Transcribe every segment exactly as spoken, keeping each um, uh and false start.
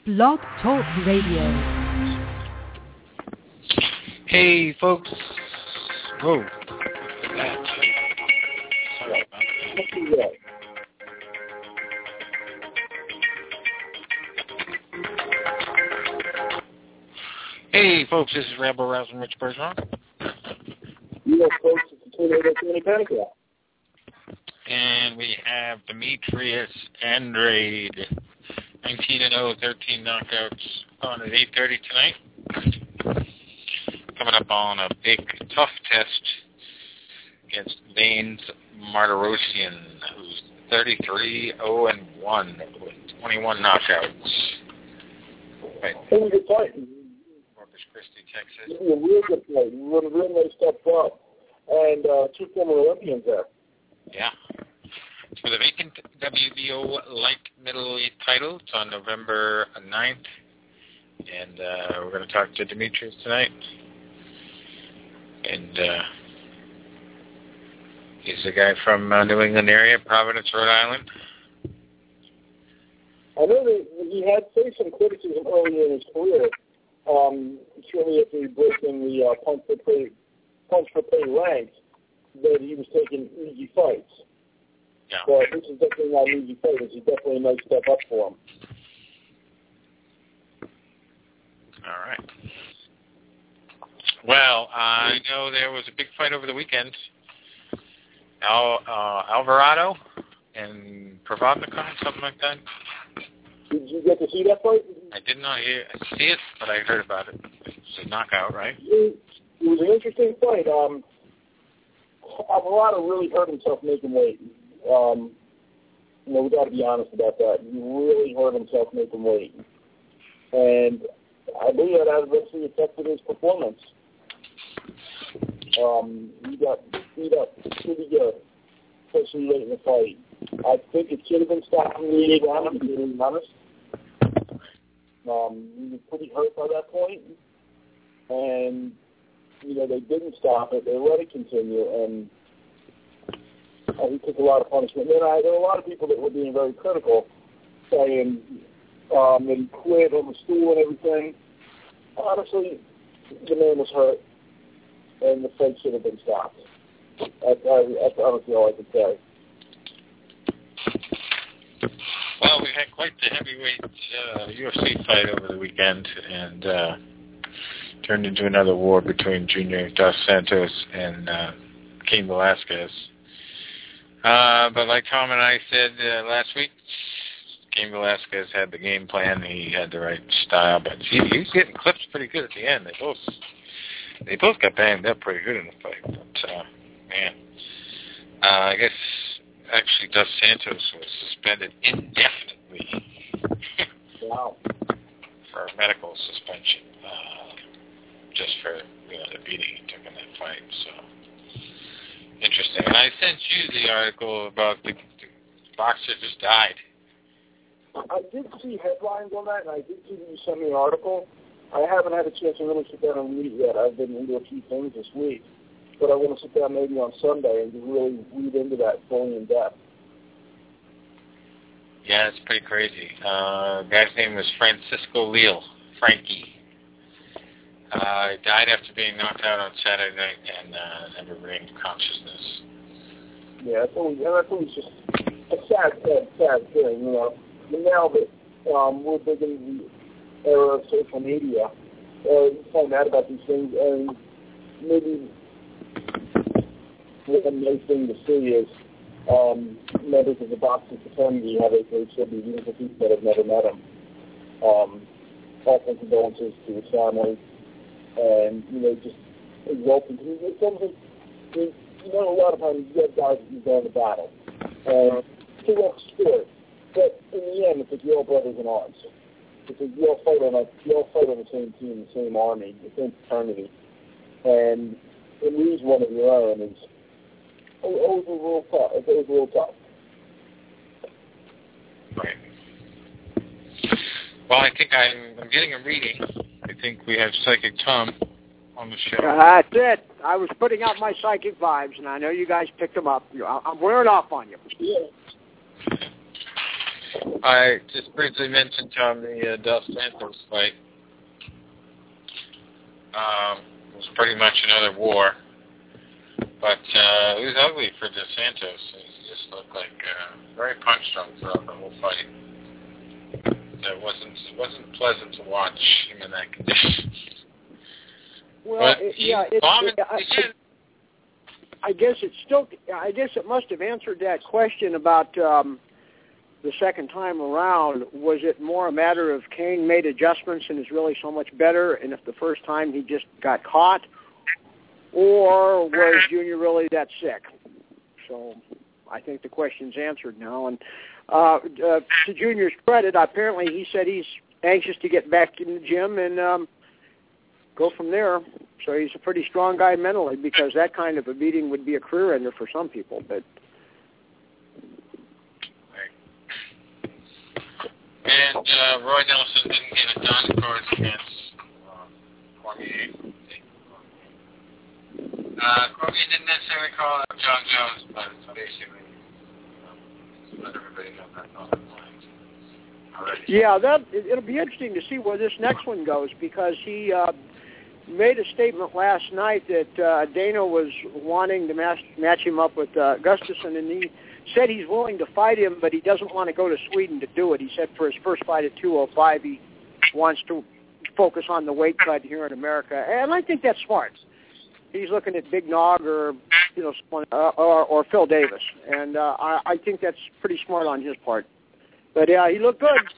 Blog Talk Radio. Hey, folks. Whoa. Sorry about that. Hey, folks, this is Rambo Rousing Rich Bergeron. You folks, it's the Tornado Tony Panic. And we have Demetrius Andrade. nineteen and oh, thirteen knockouts on at eight thirty tonight. Coming up on a big, tough test against Vanes Martirosyan, who's thirty-three oh and one with twenty-one knockouts. Right. It was a good fight. Corpus Christi, Texas. It was a real good fight. We won a real nice step up. And uh, two former Olympians there. Yeah. For the vacant W B O light middleweight title, it's on November ninth. And uh, we're going to talk to Demetrius tonight. And uh, he's a guy from uh, New England area, Providence, Rhode Island. I know that he had faced some criticism early in his career, um, shortly after he broke in the uh, punch for pay, punch for pay ranks, that he was taking easy fights. Yeah. But this is definitely not an easy fight. This is definitely a nice step up for him. All right. Well, I know there was a big fight over the weekend. Al, uh, Alvarado and Provodnikov, something like that. Did you get to see that fight? I did not hear, see it, but I heard about it. It's a knockout, right? It, it was an interesting fight. Um, Alvarado really hurt himself making weight. Um, you know, we got to be honest about that. He really hurt himself making weight, and I believe that adversely affected his performance. Um, he got beat up pretty good, especially late in the fight. I think it should have been stopped in the eighth round, to be honest. Um, he was pretty hurt by that point, and you know they didn't stop it; they let it continue, and uh, he took a lot of punishment. And then I, there were a lot of people that were being very critical, saying um, that he quit on the stool and everything. Honestly, the man was hurt, and the fight should have been stopped. That's, that's honestly all I can say. Well, we had quite the heavyweight uh, U F C fight over the weekend, and uh, turned into another war between Junior Dos Santos and uh, Cain Velasquez. Uh, but like Tom and I said uh, last week, Cain Velasquez had the game plan. He had the right style, but he, he was getting clipped pretty good at the end. They both they both got banged up pretty good in the fight. But uh, man, uh, I guess. Actually, Dos Santos was suspended indefinitely. Wow. For a medical suspension, uh, just for you know the beating he took in that fight. So interesting. And I sent you the article about the, the boxer just died. I did see headlines on that, and I did see that you sent me an article. I haven't had a chance to really sit down and read it yet. I've been into a few things this week. But I want to sit down maybe on Sunday and really read into that fully in depth. Yeah, it's pretty crazy. Uh, the guy's name was Francisco Leal, Frankie. Uh, he died after being knocked out on Saturday night and uh, never regained consciousness. Yeah, that's always, that's always just a sad, sad, sad thing, you know. And now that um, we're big in the era of social media, uh, you find out about these things, and maybe one nice thing to see is um, members of the boxing fraternity have a great tribute, even for people that have never met him. Um, offering condolences to his family, and you know, just exulting. It's almost like, you know, a lot of times you have guys that go into battle, and it's a rough sport, but in the end, it's like you're all brothers in arms. It's like you all fight on a, you all fight on the same team, the same army, the same fraternity, and to lose one of your own is always a little tough. It's always a little tough. Right. Well, I think I'm, I'm getting a reading. I think we have Psychic Tom on the show. That's it. I was putting out my psychic vibes, and I know you guys picked them up. I'm wearing off on you. Yeah. I just briefly mentioned, Tom, the uh, Dos Santos fight. Um, it was pretty much another war. But uh, it was ugly for Dos Santos. He just looked like uh, very punch-drunk throughout the whole fight. It wasn't, it wasn't pleasant to watch him in that condition. Well, it, yeah, it, it, I, I guess it's still. I guess it must have answered that question about um, the second time around. Was it more a matter of Cain made adjustments and is really so much better, and if the first time he just got caught, or was Junior really that sick? So I think the question's answered now. And uh, uh, to Junior's credit, apparently he said he's anxious to get back in the gym and um, go from there. So he's a pretty strong guy mentally, because that kind of a beating would be a career ender for some people. But and uh, Roy Nelson didn't get it done, of course, against uh, Cormier. Uh, Cormier didn't necessarily call out John Jones, but basically um, let everybody know that on the lines already. Yeah, that it'll be interesting to see where this next one goes, because he uh, made a statement last night that uh, Dana was wanting to match, match him up with uh, Gustafsson, and he said he's willing to fight him, but he doesn't want to go to Sweden to do it. He said for his first fight at two oh five, he wants to focus on the weight cut here in America, and I think that's smart. He's looking at Big Nog or you know someone, uh, or, or Phil Davis, and uh, I, I think that's pretty smart on his part. But yeah, he looked good.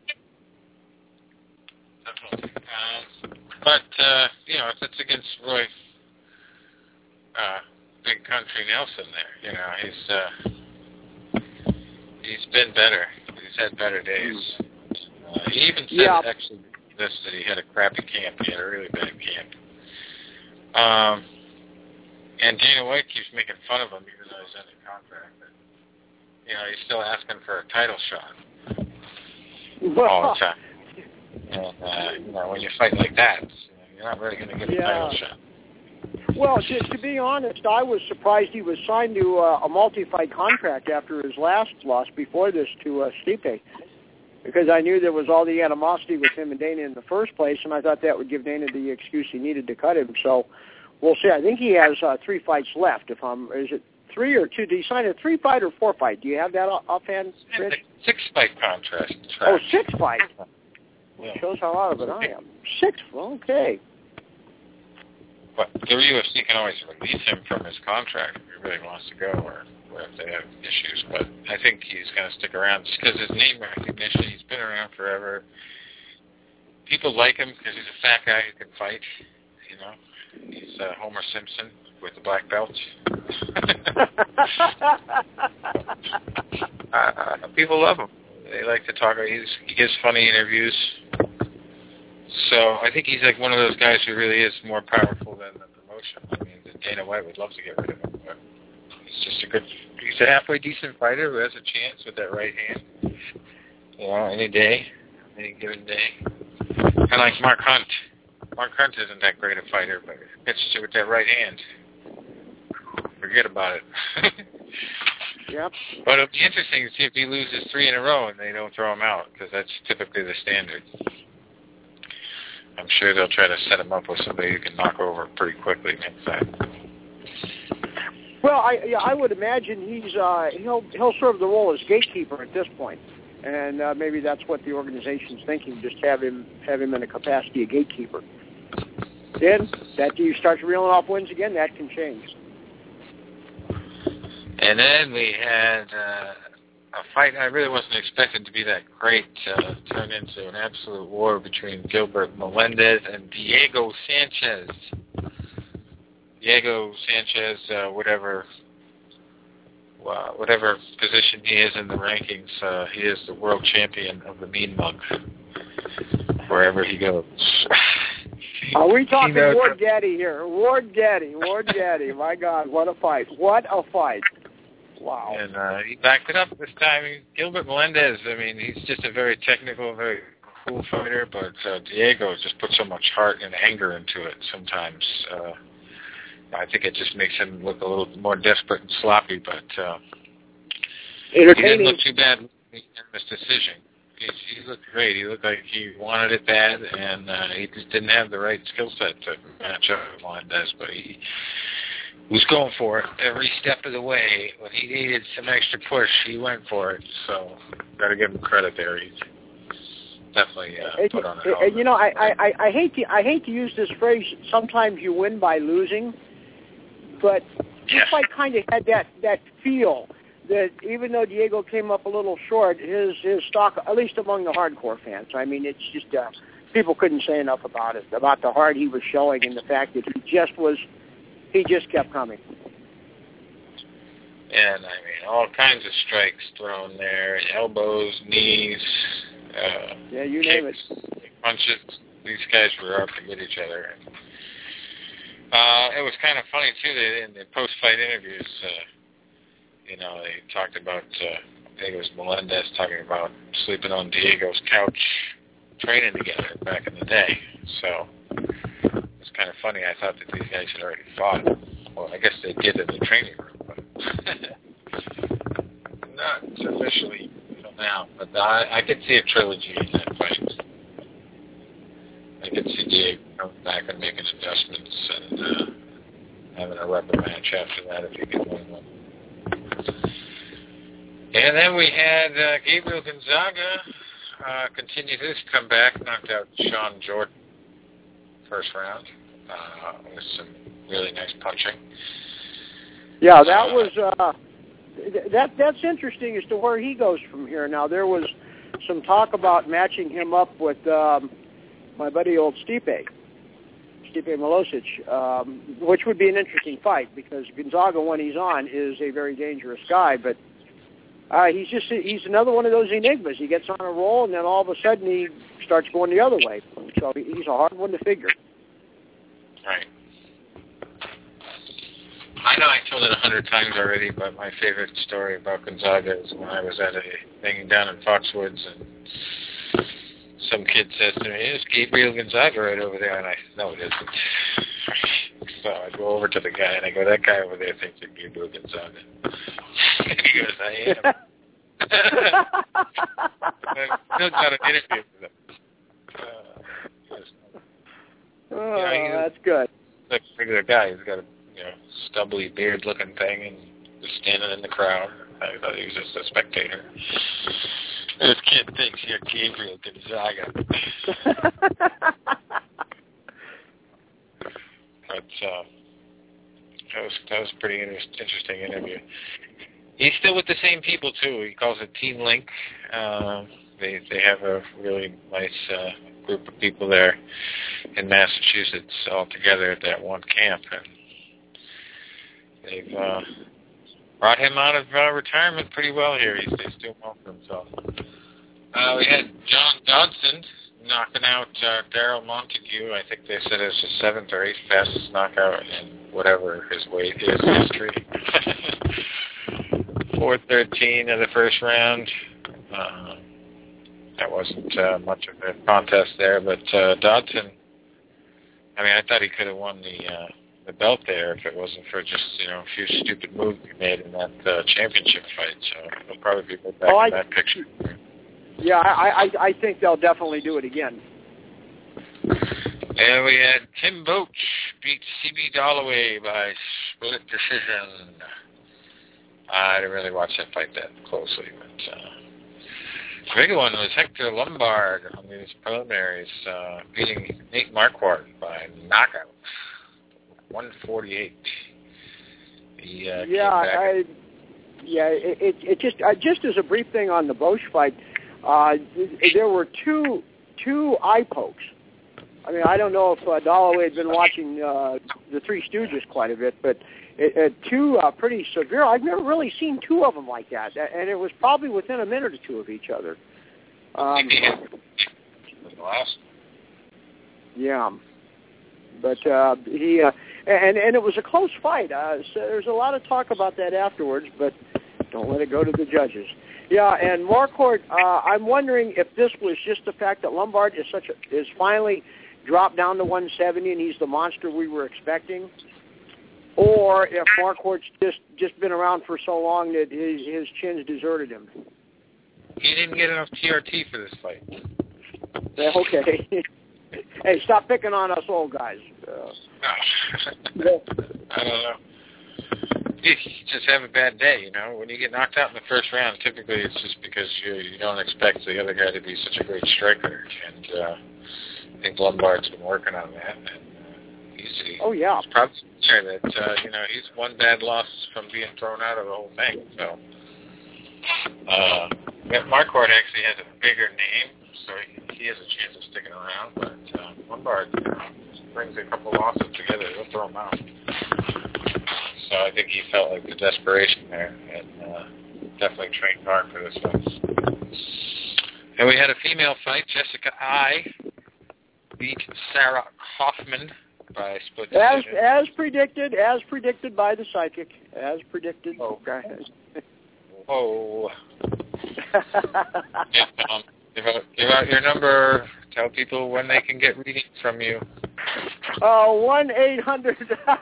Definitely. Uh, but uh, you know, if it's against Roy, uh, Big Country Nelson, there, you know, he's uh, he's been better. He's had better days. Uh, he even said yeah. actually this that he had a crappy camp. He had a really bad camp. Um, and Dana White keeps making fun of him even though he's under contract. But, you know, he's still asking for a title shot all the time. And, uh, you know, when you fight like that, you're not really going to get a yeah. title shot. Well, to, to be honest, I was surprised he was signed to uh, a multi-fight contract after his last loss before this to uh, Stipe, because I knew there was all the animosity with him and Dana in the first place, and I thought that would give Dana the excuse he needed to cut him. So we'll see. I think he has uh, three fights left. If I'm, is it three or two? Did he sign a three-fight or four-fight? Do you have that offhand, Rich? Six-fight contract. Oh, six-fight. Yeah. Shows how out of it I am. Six. Okay. But the U F C can always release him from his contract if he really wants to go, or, or if they have issues. But I think he's going to stick around just because his name recognition. He's been around forever. People like him because he's a fat guy who can fight. You know, he's uh, Homer Simpson with the black belt. uh, people love him. They like to talk. He's, he gives funny interviews. So I think he's like one of those guys who really is more powerful than the promotion. I mean, Dana White would love to get rid of him, but he's just a good, he's a halfway decent fighter who has a chance with that right hand. You know, any day, any given day. Kind of like Mark Hunt. Mark Hunt isn't that great a fighter, but pitches you with that right hand. Forget about it. Yep. But it'll be interesting to see if he loses three in a row and they don't throw him out, because that's typically the standard. I'm sure they'll try to set him up with somebody who can knock over pretty quickly next time. Well, I yeah, I would imagine he's uh, he'll he'll serve the role as gatekeeper at this point, and uh, maybe that's what the organization's thinking. Just have him have him in a capacity of gatekeeper. Then that you start reeling off wins again, that can change. And then we had uh, a fight I really wasn't expecting to be that great, uh, turned into an absolute war between Gilbert Melendez and Diego Sanchez. Diego Sanchez, uh, whatever uh, whatever position he is in the rankings, uh, he is the world champion of the mean mug, wherever he goes. Are we talking Ward Gaddy here? Ward Gaddy, Ward Gaddy. My God, what a fight. What a fight. Wow. And uh, he backed it up this time. Gilbert Melendez, I mean, he's just a very technical, very cool fighter, but uh, Diego just puts so much heart and anger into it sometimes. Uh, I think it just makes him look a little more desperate and sloppy, but uh, he didn't look too bad. unanimous decision. He, he looked great. He looked like he wanted it bad, and uh, he just didn't have the right skill set to match up with Melendez, but he was going for it every step of the way. When he needed some extra push, he went for it. So, got to give him credit there. He's definitely uh, it, put on a it, hell of a You know, I, I, I hate to I hate to use this phrase. Sometimes you win by losing, but yeah. this fight kind of had that that feel that even though Diego came up a little short, his his stock, at least among the hardcore fans, I mean, it's just uh, people couldn't say enough about it, about the heart he was showing and the fact that he just was. He just kept coming. And, I mean, all kinds of strikes thrown there, elbows, knees, uh, yeah, you kicks, name it. punches. These guys were out to get each other. And, uh, it was kind of funny, too, that in the post-fight interviews, uh, you know, they talked about, uh, I think it was Melendez talking about sleeping on Diego's couch, training together back in the day. So it's kind of funny. I thought that these guys had already fought. Well, I guess they did in the training room, but not officially until now. But I, I could see a trilogy in that fight. I could see Diego coming back and making adjustments and uh, having a rubber match after that if he could win one. And then we had uh, Gabriel Gonzaga uh, continue his comeback, knocked out Sean Jordan first round uh, with some really nice punching. Yeah, that uh, was uh, that. That's interesting as to where he goes from here. Now there was some talk about matching him up with um, my buddy old Stipe, Stipe Miocic, um, which would be an interesting fight because Gonzaga, when he's on, is a very dangerous guy, but. Uh, he's just he's another one of those enigmas. He gets on a roll, and then all of a sudden he starts going the other way. So he's a hard one to figure. Right. I know I told it a hundred times already, but my favorite story about Gonzaga is when I was at a thing down in Foxwoods, and some kid says to me, "It's Gabriel Gonzaga right over there," and I said, "No, it isn't." So I go over to the guy, and I go, "That guy over there thinks it's Gabriel Gonzaga." He goes, "I am." I still got an interview with him. Uh, oh, you know, that's good. Like a regular guy. He's got a you know stubbly beard-looking thing, and just standing in the crowd. I thought he was just a spectator. This kid thinks you're Gabriel Gonzaga. But uh, that was that was a pretty inter- interesting interview. He's still with the same people too. He calls it Team Link. Uh, they they have a really nice uh, group of people there in Massachusetts all together at that one camp, and they've uh, brought him out of uh, retirement pretty well here. He's, he's doing well for himself. Uh, we had John Dodson knocking out uh, Daryl Montague. I think they said it was the seventh or eighth fastest knockout in whatever his weight is history. four thirteen in the first round. Uh, that wasn't uh, much of a contest there, but uh, Dodson, I mean, I thought he could have won the uh, the belt there if it wasn't for just, you know, a few stupid moves he made in that uh, championship fight. So he'll probably be right back oh, in I, that picture. Yeah, I, I, I think they'll definitely do it again. And we had Tim Boach beat C B Dollaway by split decision. I didn't really watch that fight that closely, but uh, the big one was Hector Lombard on these preliminaries, uh, beating Nate Marquardt by knockout, one forty-eight. He, uh, yeah, I, yeah. It, it, it just uh, just as a brief thing on the Boach fight, uh, there were two two eye pokes. I mean, I don't know if uh, Dollaway had been watching uh, the Three Stooges quite a bit, but it, it, two uh, pretty severe. I've never really seen two of them like that, and it was probably within a minute or two of each other. Um, yeah, but uh, he uh, and and it was a close fight. Uh, so there's a lot of talk about that afterwards, but don't let it go to the judges. Yeah, and Marquardt, uh, I'm wondering if this was just the fact that Lombard is such a, is finally dropped down to one seventy and he's the monster we were expecting, or if Marquardt's just, just been around for so long that his, his chin's deserted him. he didn't get enough T R T for this fight. Yeah, okay. Hey, stop picking on us old guys. Uh, no. I don't know. You just have a bad day, you know. When you get knocked out in the first round, typically it's just because you you don't expect the other guy to be such a great striker. And uh, I think Lombard's been working on that. And, uh, he's, he, oh, yeah. He's probably sure that, uh, you know, he's one bad loss from being thrown out of the whole thing. So, uh, Marquardt actually has a bigger name, so he, he has a chance of sticking around. But uh, Lombard you know, brings a couple losses together. He'll throw him out. So I think he felt like the desperation there, and uh, definitely trained hard for this one. And we had a female fight. Jessica I beat Sarah Kaufman by split decision. As, as predicted, as predicted by the psychic, as predicted. Oh. Oh. Yeah, um, give, out, give out your number. Tell people when they can get readings from you. Oh, one eight hundred.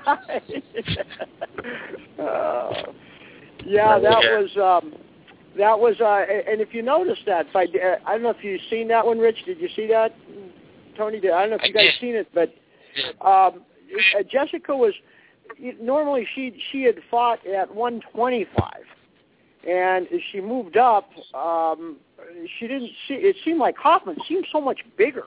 uh, yeah, that was um, that was. Uh, and if you noticed that fight, I don't know if you've seen that one, Rich. Did you see that, Tony? Did I don't know if you guys seen it, but um, Jessica was normally she she had fought at one twenty-five, and as she moved up, um, she didn't see. It seemed like Kaufman seemed so much bigger.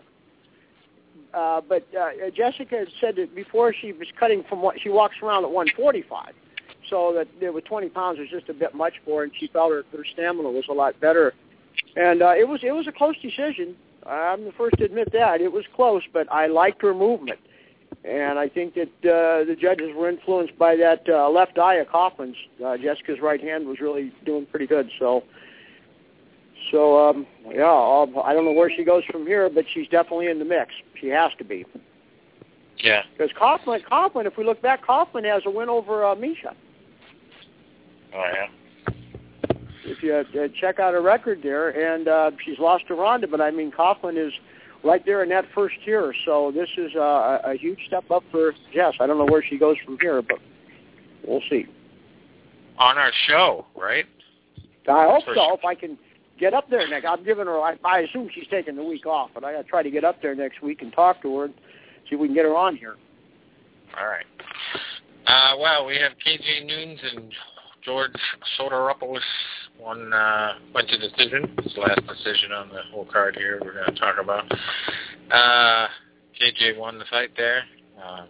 Uh, but uh, Jessica had said that before she was cutting from what she walks around at one forty-five, so that there were twenty pounds was just a bit much for her, and she felt her, her stamina was a lot better. And uh, it was it was a close decision. I'm the first to admit that it was close, but I liked her movement, and I think that uh, the judges were influenced by that uh, left eye of Kaufman's. Uh, Jessica's right hand was really doing pretty good, so. So, um, yeah, I'll, I don't know where she goes from here, but she's definitely in the mix. She has to be. Yeah. Because Kaufman, Kaufman, if we look back, Kaufman has a win over uh, Misha. Oh, yeah. If you uh, check out her record there, and uh, she's lost to Ronda, but, I mean, Kaufman is right there in that first tier. So this is uh, a, a huge step up for Jess. I don't know where she goes from here, but we'll see. On our show, right? I hope for so, sure. If I can get up there next. I'm giving her, I, I assume she's taking the week off, but I got to try to get up there next week and talk to her and see if we can get her on here. All right. Uh, well, we have K J Noons and George Soteropoulos one, uh, went to decision. His last decision on the whole card here we're going to talk about. Uh, K J won the fight there. Um,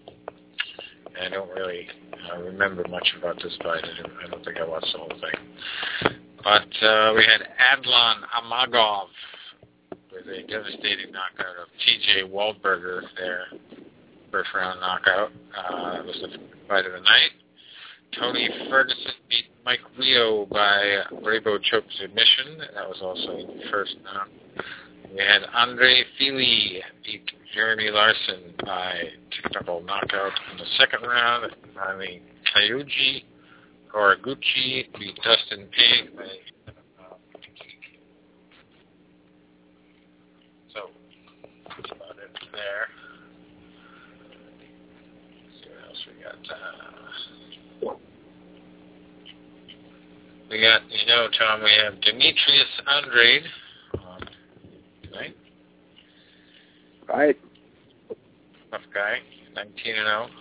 I don't really uh, remember much about this fight. I don't, I don't think I watched the whole thing. But uh, we had Adlan Amagov with a devastating knockout of T J Waldberger there, first round knockout. Uh, it was the fight of the night. Tony Ferguson beat Mike Rio by Bravo choke submission. That was also in the first round. We had Andre Fili beat Jeremy Larson by technical knockout in the second round. Finally, Kyoji Horiguchi beat Dustin Pig by uh, so that's about it there. Let's see what else we got. Uh, we got, you know, Tom, we have Demetrius Andrade. Um, right? Right. Tough guy, nineteen and oh.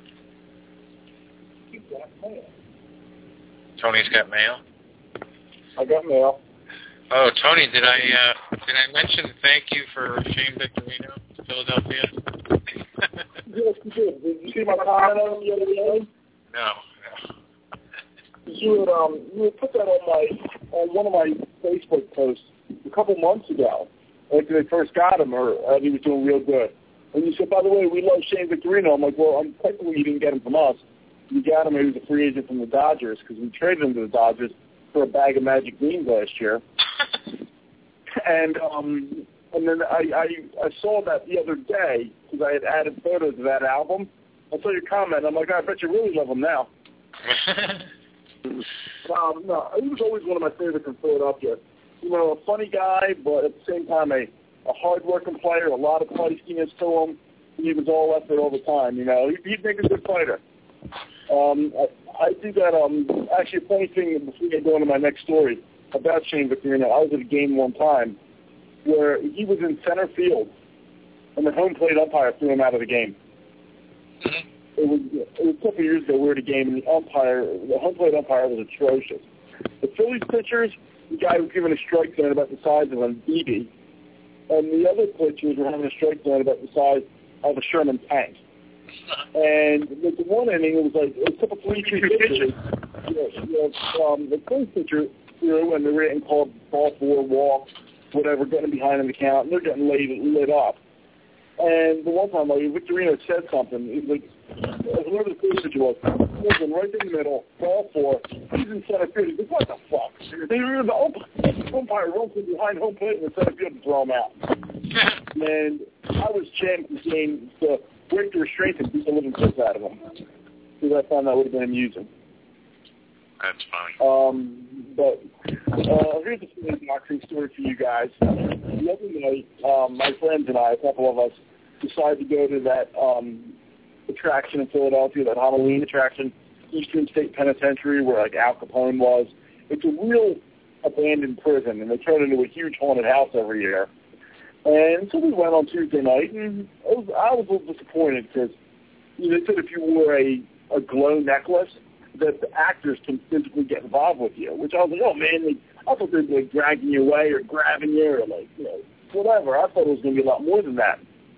Tony's got mail. I got mail. Oh, Tony, did I uh, did I mention thank you for Shane Victorino to Philadelphia? Yes, you did. Did you see my comment on the other day? No, no. You had um you had put that on my on one of my Facebook posts a couple months ago, after they first got him, or uh, he was doing real good. And you said, by the way, we love Shane Victorino. I'm like, well, I'm technically you didn't get him from us. You got him. He was a free agent from the Dodgers because we traded him to the Dodgers for a bag of Magic Beans last year. and um, and then I, I I saw that the other day because I had added photos of that album. I saw your comment. I'm like, I bet you really love him now. um, no, he was always one of my favorites in Philadelphia. You know, a funny guy, but at the same time a, a hard-working player, a lot of feistiness to him. He was all effort all the time, you know. He'd, he'd make a good fighter. Um, I, I do that, um, actually a funny thing before I go into my next story. about Shane Victorino. I was at a game one time where he was in center field, and the home plate umpire threw him out of the game. Mm-hmm. It was, it was a couple of years ago. We were at a game, and the umpire, the home plate umpire, was atrocious. The Phillies pitchers, the guy was given a strike zone about the size of a B B, and the other pitchers were having a strike zone about the size of a Sherman tank. And with the one inning, it was like it took a three two pitches. You know, you know, um, the Phillies pitcher threw, and they were getting called ball four, walk, whatever, getting behind in the count, and they're getting laid, lit up. And the one time, like, Victorino said something. He was like, whoever the Phillies pitcher was, was right in the middle, ball four. He's in center field. He goes, what the fuck? They were the umpire, umpire runs from behind home plate in the center field and throw him out. And I was chanting the game to break the restraint and beat the living piss out of him. Because I found that would have been amusing. That's funny. Um, but uh, here's a funny boxing story for you guys. The other night, um, my friends and I, a couple of us, decided to go to that um, attraction in Philadelphia, that Halloween attraction, Eastern State Penitentiary, where like Al Capone was. It's a real abandoned prison, and they turn it into a huge haunted house every year. And so we went on Tuesday night, and I was, I was a little disappointed because you know, they said if you wore a, a glow necklace, that the actors can physically get involved with you, which I was like, oh, man, they, I thought they'd be like, dragging you away or grabbing you or, like, you know, whatever. I thought it was going to be a lot more than that.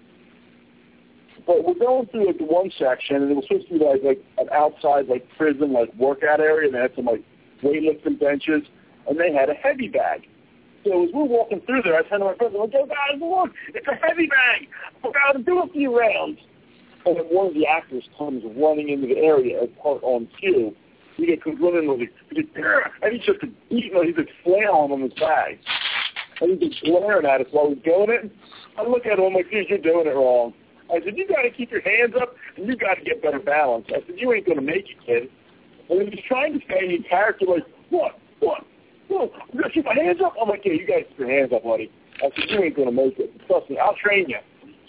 But we're going through, like, the one section, and it was supposed to be, like, like an outside, like, prison, like, workout area, and they had some, like, weightlifting benches, and they had a heavy bag. So as we're walking through there, I turned to my friends, I'm like, oh, guys, look, it's a heavy bag. We're going to do a few rounds. And then one of the actors comes running into the area as part on cue. He comes running with it, and he's just beating, he's just flailing on his bag. And he's just glaring at us while he's doing it. I look at him, I'm like, dude, you're doing it wrong. I said, you got to keep your hands up, and you got to get better balance. I said, you ain't going to make it, kid. And he's trying to stay in character, like, what, what, what, I'm going to keep my hands up? I'm like, yeah, you got to keep your hands up, buddy. I said, you ain't going to make it. Trust me, I'll train you.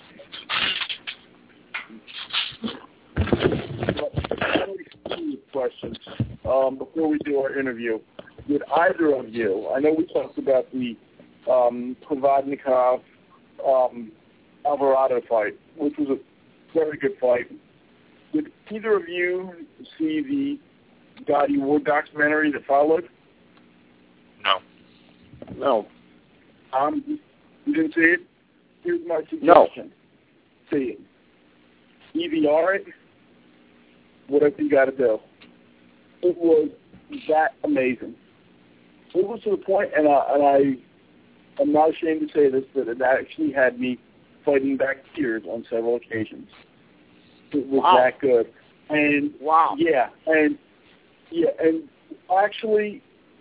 Questions um, before we do our interview. Did either of you, I know we talked about the um, Provodnikov um, Alvarado fight, which was a very good fight. Did either of you see the Gatti Ward documentary that followed? No. No. Um, you didn't see it? Here's my suggestion. No. See it. E V R it. Whatever you got to do. It was that amazing. It was to the point, and I, and I am not ashamed to say this, that it actually had me fighting back tears on several occasions. It was wow. that good. And wow. Yeah, and yeah, and actually,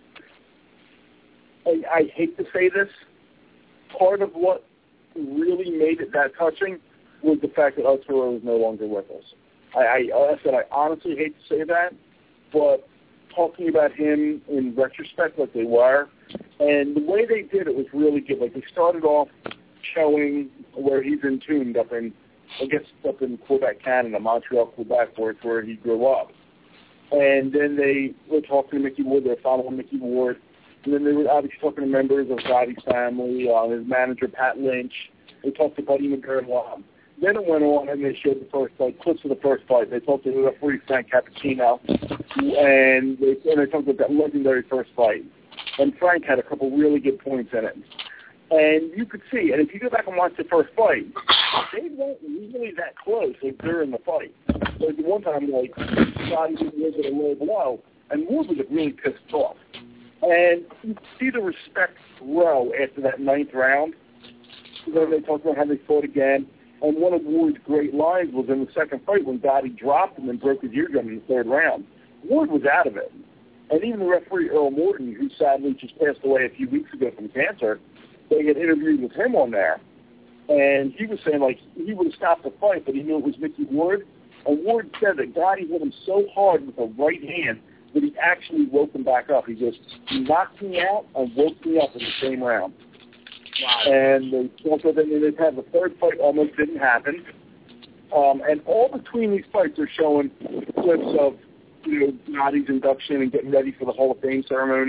I, I hate to say this, part of what really made it that touching was the fact that Arturo was no longer with us. I, I, I said I honestly hate to say that, but talking about him in retrospect like they were, and the way they did it was really good. Like they started off showing where he's entombed up in, I guess up in Quebec, Canada, Montreal, Quebec, where it's where he grew up. And then they were talking to Mickey Ward, they were following Mickey Ward, and then they were obviously talking to members of Gotti's family, uh, his manager, Pat Lynch. They talked to Buddy McGirt. Then it went on, and they showed the first fight, clips of the first fight. They talked to the referee, Frank Cappuccino, and they, and they talked about that legendary first fight. And Frank had a couple really good points in it. And you could see, and if you go back and watch the first fight, they weren't really that close like, during the fight. Like the one time, like, Scotty was at a low blow, and Ward was really pissed off. And you see the respect grow after that ninth round. Then they talked about how they fought again. And one of Ward's great lines was in the second fight when Gotti dropped him and broke his eardrum in the third round. Ward was out of it. And even the referee, Earl Morton, who sadly just passed away a few weeks ago from cancer, they had interviewed with him on there. And he was saying, like, he would have stopped the fight, but he knew it was Mickey Ward. And Ward said that Gotti hit him so hard with a right hand that he actually woke him back up. He goes, he knocked me out and woke me up in the same round. Wow. And they also then they had the third fight almost didn't happen. Um, and all between these fights are showing clips of, you know, Gotti's induction and getting ready for the Hall of Fame ceremony.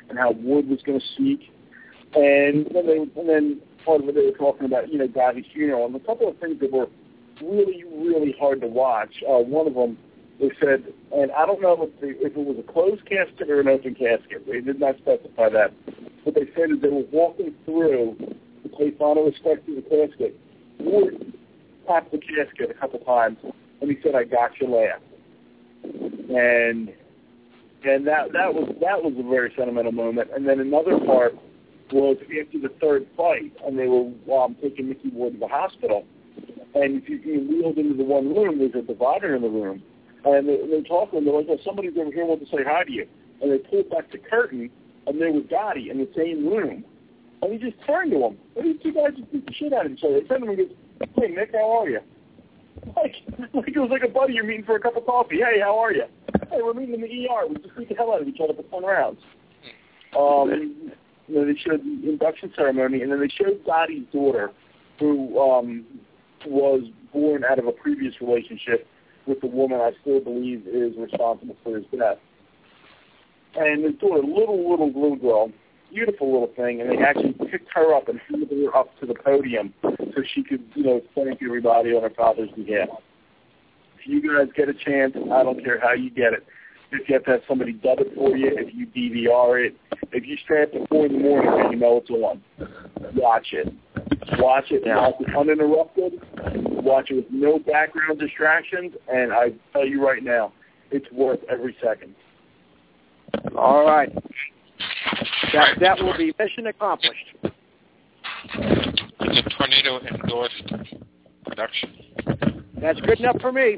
and how Wood was going to speak. And then, they, and then part of it, they were talking about, you know, Gotti's funeral. And a couple of things that were really, really hard to watch. Uh, one of them, they said, and I don't know if, they, if it was a closed casket or an open casket. They did not specify that. What they said is they were walking through to pay final respect to the casket. Wood tapped the casket a couple times, and he said, "I got your laugh." And and that that was that was a very sentimental moment. And then another part was after the third fight, and they were um, taking Mickey Ward to the hospital. And if you, you wheeled into the one room, there's a divider in the room. And they, they're talking, they're like, "Oh, somebody's over here wants to say hi to you." And they pulled back the curtain, and there was Gotti in the same room. And he just turned to him. And these two guys just beat the shit out of each other. They turned to him and goes, "Hey, Nick, how are you?" Like, like it was like a buddy you're meeting for a cup of coffee. "Hey, how are you?" "Hey, we're meeting in the E R. We just beat the hell out of each other for ten rounds." Um, you know, they showed the induction ceremony, and then they showed Gotti's daughter, who um, was born out of a previous relationship with the woman I still believe is responsible for his death. And his daughter, little, little, little girl, beautiful little thing, and they actually picked her up and held her up to the podium so she could, you know, thank everybody on her father's behalf. If you guys get a chance, I don't care how you get it. If you have to have somebody dub it for you, if you D V R it, if you stay up at four in the morning and you know it's on, watch it. Watch it, yeah. watch it uninterrupted, watch it with no background distractions, and I tell you right now, it's worth every second. All right. That, that will be mission accomplished. It's a Tornado endorsed production. That's good enough for me.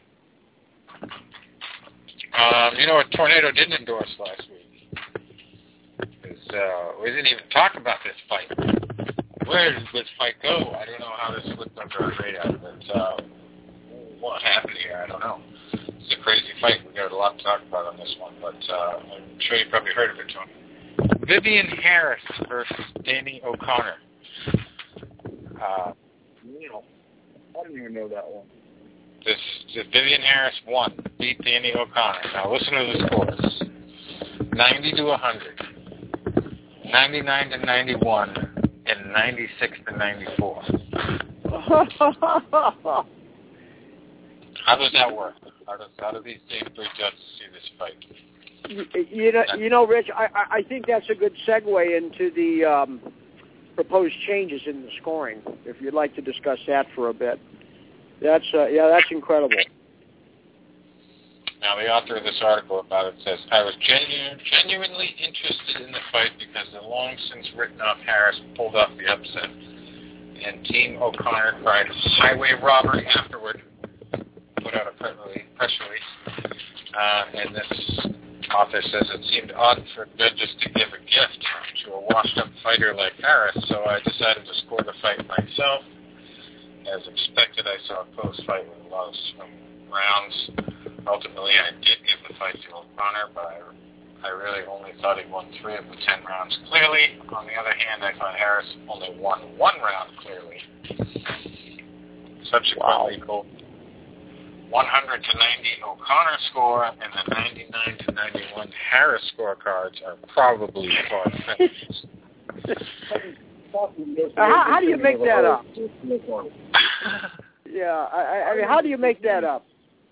Um, you know what Tornado didn't endorse last week? Is, uh, we didn't even talk about this fight. Where does this fight go? I don't know how this slipped under our radar, but uh, what happened here? I don't know. It's a crazy fight. We've got a lot to talk about on this one, but uh, I'm sure you probably heard of it, Tony. Vivian Harris versus Danny O'Connor. Uh, you know, I didn't even know that one. This, this Vivian Harris won, beat Danny O'Connor. Now listen to the scores: ninety to one hundred, ninety-nine to ninety-one, and ninety-six to ninety-four. How does that work? How does how do these same three judges see this fight? You, you know, you know, Rich, I, I think that's a good segue into the um, proposed changes in the scoring. If you'd like to discuss that for a bit, that's uh, yeah, that's incredible. Now, the author of this article about it says, "I was genu- genuinely interested in the fight because the long since written off Harris pulled off the upset, and Team O'Connor cried highway robbery afterward." Put out a press release, uh, and this author says it seemed odd for judges to give a gift to a washed-up fighter like Harris, so I decided to score the fight myself. As expected, I saw a close fight with a lot of swing rounds. Ultimately, I did give the fight to O'Connor, but I, I really only thought he won three of the ten rounds clearly. On the other hand, I thought Harris only won one round clearly. Subsequently, wow. one hundred to ninety O'Connor score and the ninety-nine to ninety-one Harris scorecards are probably far-fetched. how, how do you make that up? yeah, I, I mean, how do you make that up?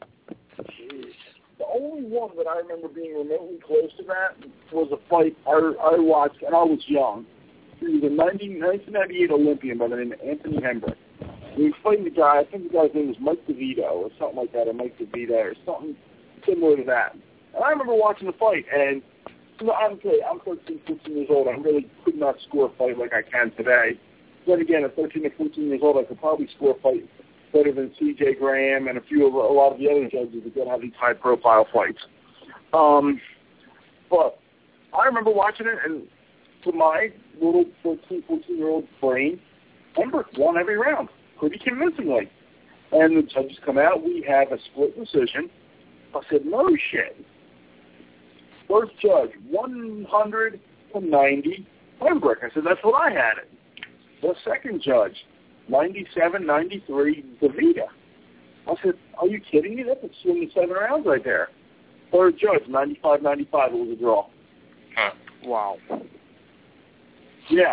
The only one that I remember being remotely close to that was a fight I, I watched, and I was young. He was a nineteen ninety-eight Olympian by the name of Anthony Hembrick. He was fighting the guy, I think the guy's name was Mike DeVito or something like that, or Mike DeVito or something similar to that. And I remember watching the fight, and you know, I'm, I'm thirteen, fourteen years old. I really could not score a fight like I can today. Then again, at thirteen or fourteen years old, I could probably score a fight better than C J Graham and a few of a lot of the other judges that don't have these high-profile fights. Um, but I remember watching it, and to my little thirteen, fourteen-year-old brain, Hembrick won every round pretty convincingly. And the judges come out. We have a split decision. I said, no shit. First judge, one hundred to ninety, Hembrick. I said, that's what I had it. The second judge, ninety-seven ninety-three, DeVita. I said, are you kidding me? That's a swing of seven rounds right there. Third judge, ninety-five ninety-five, it was a draw. Huh. Wow. Yeah.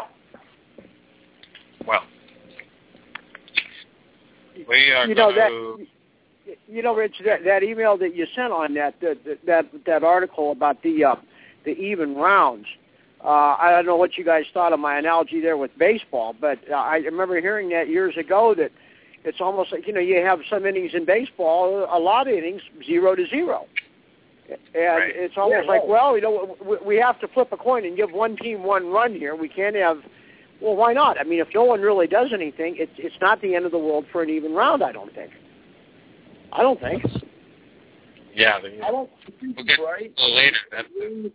Well, we are you know gonna... that. You know, Rich, that, that email that you sent on that that that, that article about the uh, the even rounds. Uh, I don't know what you guys thought of my analogy there with baseball, but uh, I remember hearing that years ago that it's almost like, you know, you have some innings in baseball, a lot of innings, zero to zero. And right. it's almost yeah, like, right. well, you know, we, we have to flip a coin and give one team one run here. We can't have, well, why not? I mean, if no one really does anything, it's it's not the end of the world for an even round, I don't think. I don't think. Yeah. They, I don't think we'll it's get right. later. That's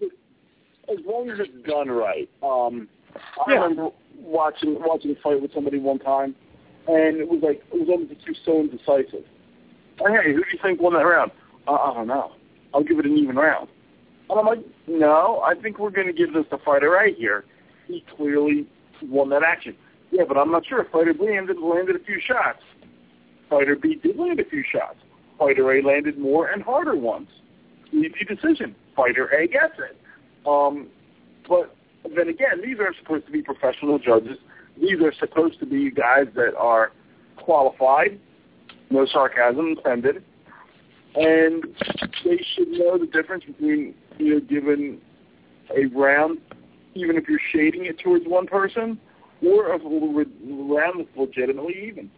As long as it's done right. Um, I Yeah. remember watching watching a fight with somebody one time, and it was like it was almost too so indecisive. Hey, who do you think won that round? Uh, I don't know. I'll give it an even round. And I'm like, no, I think we're going to give this to fighter A here. He clearly won that action. Yeah, but I'm not sure. Fighter B landed, landed a few shots. Fighter B did land a few shots. Fighter A landed more and harder ones. Easy decision. Fighter A gets it. Um, but then again, these are supposed to be professional judges. These are supposed to be guys that are qualified, no sarcasm intended, and they should know the difference between, you know, giving a round, even if you're shading it towards one person, or a round that's legitimately even.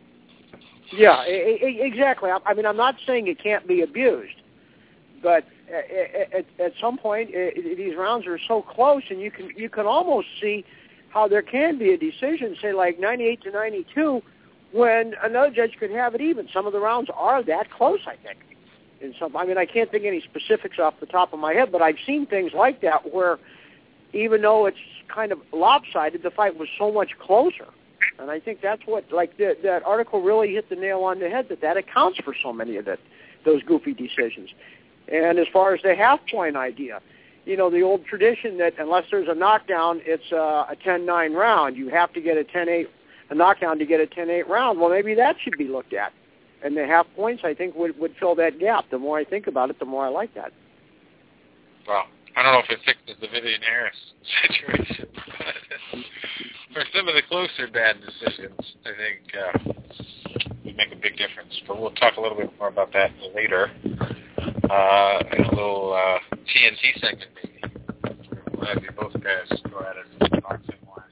Yeah, exactly. I mean, I'm not saying it can't be abused, but at, at some point, these rounds are so close, and you can you can almost see how there can be a decision, say like ninety-eight to ninety-two, when another judge could have it even. Some of the rounds are that close, I think. In some, I mean, I can't think any specifics off the top of my head, but I've seen things like that where, even though it's kind of lopsided, the fight was so much closer. And I think that's what, like, the, that article really hit the nail on the head, that that accounts for so many of that, those goofy decisions. And as far as the half-point idea, you know, the old tradition that unless there's a knockdown, it's uh, a ten nine round. You have to get a ten eight, a knockdown to get a ten eight round. Well, maybe that should be looked at. And the half points, I think, would, would fill that gap. The more I think about it, the more I like that. Well, I don't know if it fixes the Vivian Harris situation, but for some of the closer bad decisions, I think uh, would make a big difference. But we'll talk a little bit more about that later uh, in a little uh, T N T segment, maybe. We'll have you both guys go at it boxing wise.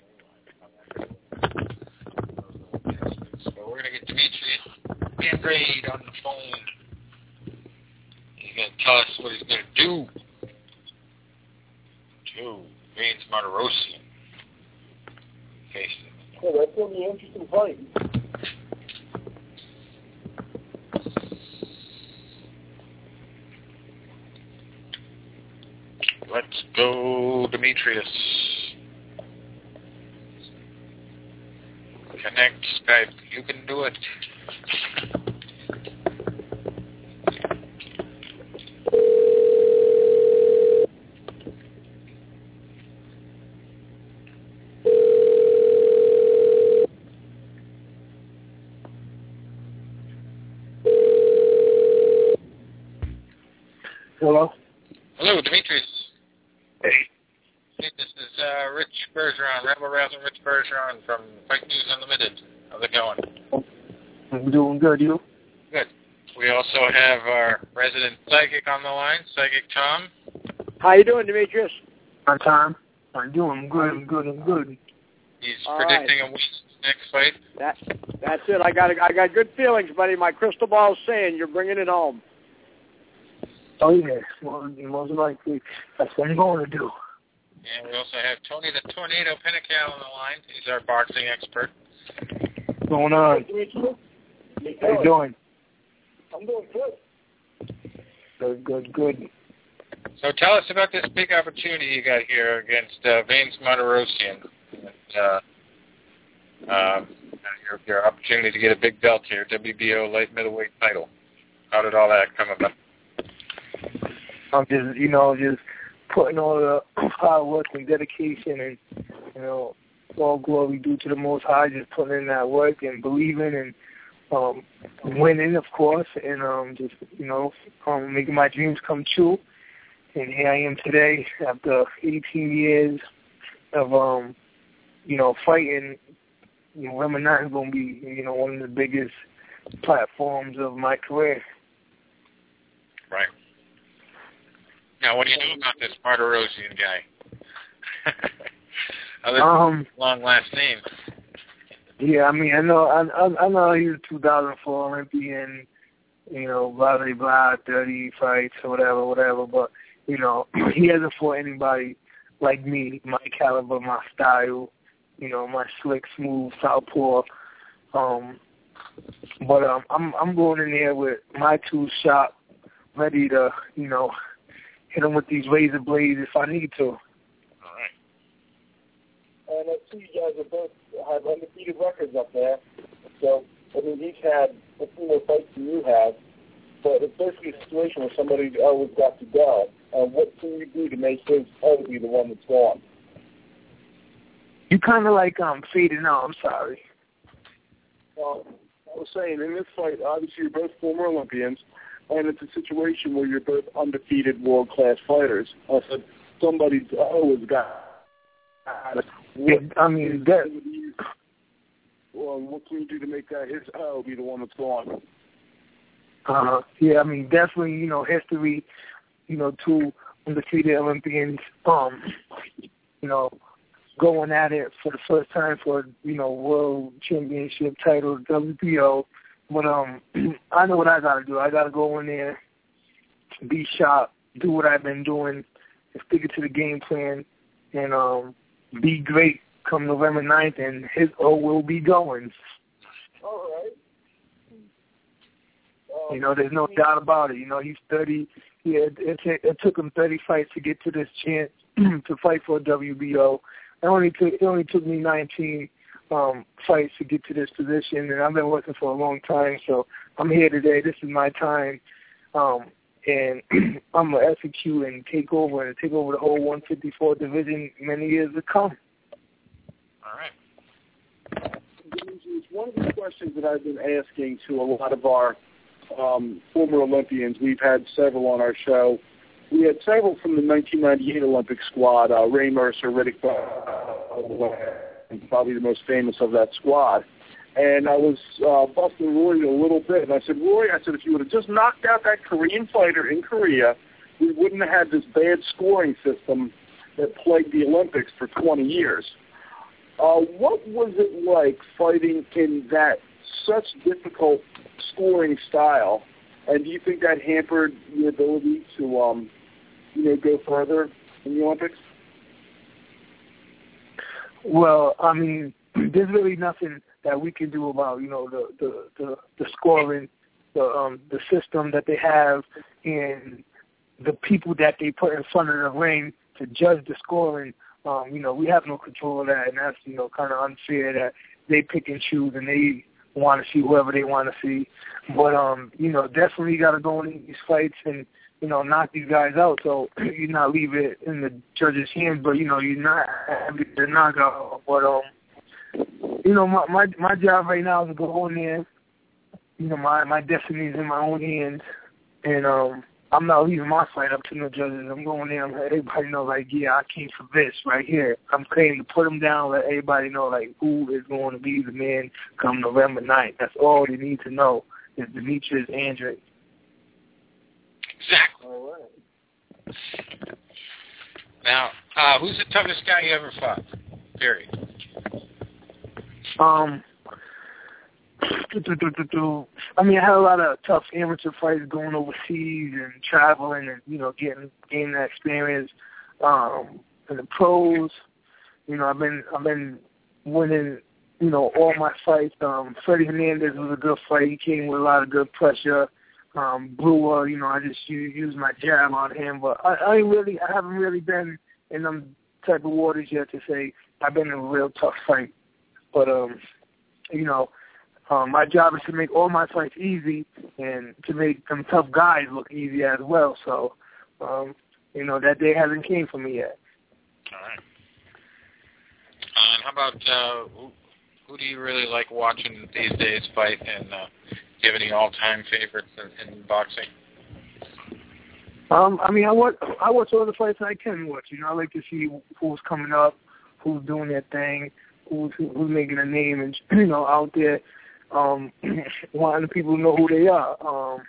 So we're going to get Dimitri Andrade on the phone. He's going to tell us what he's going to do to Vince Martirosyan. Oh, that's going to be an interesting fight. Let's go, Demetrius. Connect, Skype. You can do it. Hello? Hello, Demetrius. Hey. Hey, this is uh, Rich Bergeron, Rebel Rousing Rich Bergeron from Fight News Unlimited. How's it going? I'm doing good, you? Good. We also have our resident psychic on the line, Psychic Tom. How you doing, Demetrius? Hi, Tom. I'm doing good, I'm good, I'm good. He's All predicting right. a week's next fight. That, that's it. I got I got good feelings, buddy. My crystal ball's saying you're bringing it home. Oh, yeah. Well, most likely, that's what I'm going to do. And we also have Tony the Tornado Pinnacle on the line. He's our boxing expert. What's going on? How you doing? I'm doing good. Good, good, good. So tell us about this big opportunity you got here against uh, Vince Martirosyan. Uh, uh, your, your opportunity to get a big belt here, W B O light middleweight title. How did all that come about? I'm just, you know, just putting all the hard work and dedication and, you know, all glory due to the Most High, just putting in that work and believing and um, winning, of course, and um, just, you know, um, making my dreams come true. and here I am today after eighteen years of, um, you know, fighting. You know, November ninth is going to be, you know, one of the biggest platforms of my career. Right. Now, what do you do about this Martirosyan guy? Other um, long last name. Yeah, I mean, I know, I, I know he's a two thousand four Olympian, you know, blah, blah, blah, thirty fights or whatever, whatever, but, you know, he hasn't fought anybody like me, my caliber, my style, you know, my slick, smooth, southpaw. Um, but um, I'm I'm going in there with my tools sharp, ready to, you know, hit him with these razor blades if I need to. All right. And I see you guys are both have undefeated records up there. So, I mean, he's had a few more fights than you have, but it's basically a situation where somebody always got to go. And what can you do to make his O be the one that's gone? You kind of like um fading out. I'm sorry. Well, I was saying, in this fight, obviously you're both former Olympians, and it's a situation where you're both undefeated world-class fighters. I said, somebody's O has got... Yeah, I mean, that... Well, what can you do to make that his O be the one that's gone? Uh, yeah, I mean, definitely, you know, history, you know, two undefeated Olympians, um, you know, going at it for the first time for, you know, world championship title, W B O. But um, I know what I got to do. I got to go in there, be sharp, do what I've been doing, and stick it to the game plan, and um, be great come November ninth, and his O will be going. All right. Um, you know, there's no doubt about it. You know, he's thirty. Yeah, it, it, it took him thirty fights to get to this chance to fight for a W B O. It only took it only took me nineteen um, fights to get to this position, and I've been working for a long time. So I'm here today. This is my time, um, and I'm gonna execute and take over and take over the whole one fifty-four division many years to come. All right. One of the questions that I've been asking to a lot of our um, former Olympians, we've had several on our show. We had several from the nineteen ninety-eight Olympic squad, uh, Ray Mercer, Riddick Bowe, probably the most famous of that squad. And I was uh, busting Roy a little bit, and I said, Roy, I said, if you would have just knocked out that Korean fighter in Korea, we wouldn't have had this bad scoring system that plagued the Olympics for twenty years. Uh, what was it like fighting in that such difficult scoring style? And do you think that hampered your ability to, um, you know, go further in the Olympics? Well, I mean, there's really nothing that we can do about, you know, the the, the, the scoring, the um, the system that they have, and the people that they put in front of the ring to judge the scoring. Um, you know, we have no control of that, and that's, you know, kind of unfair that they pick and choose and they want to see whoever they want to see. But, um, you know, definitely got to go in these fights and, you know, knock these guys out. So you not leave it in the judge's hands, but, you know, you're not having to knock out. But, um, you know, my, my my job right now is to go in there. You know, my, my destiny is in my own hands. And um, I'm not leaving my fight up to no judges. I'm going there and let everybody know, like, yeah, I came for this right here. I'm claiming to put them down, let everybody know, like, who is going to be the man come November ninth. That's all they need to know is Demetrius Andrade. Exactly. All right. Now, uh, who's the toughest guy you ever fought? Period. Um, I mean, I had a lot of tough amateur fights going overseas and traveling and, you know, getting gaining that experience. Um, in the pros, you know, I've been I've been winning, you know, all my fights. Um, Freddie Hernandez was a good fight. He came with a lot of good pressure. Um, Brewer, you know, I just used my jab on him, but I, I ain't really, I haven't really been in them type of waters yet to say I've been in a real tough fight. But um, you know. Um, my job is to make all my fights easy and to make them tough guys look easy as well. So, um, you know, that day hasn't came for me yet. All right. Uh, and how about uh, who, who do you really like watching these days fight? And uh, do you have any all-time favorites in, in boxing? Um, I mean, I watch I watch all the fights I can watch. You know, I like to see who's coming up, who's doing their thing, who's who's making a name, and you know, out there, um, wanting people to know who they are. Um,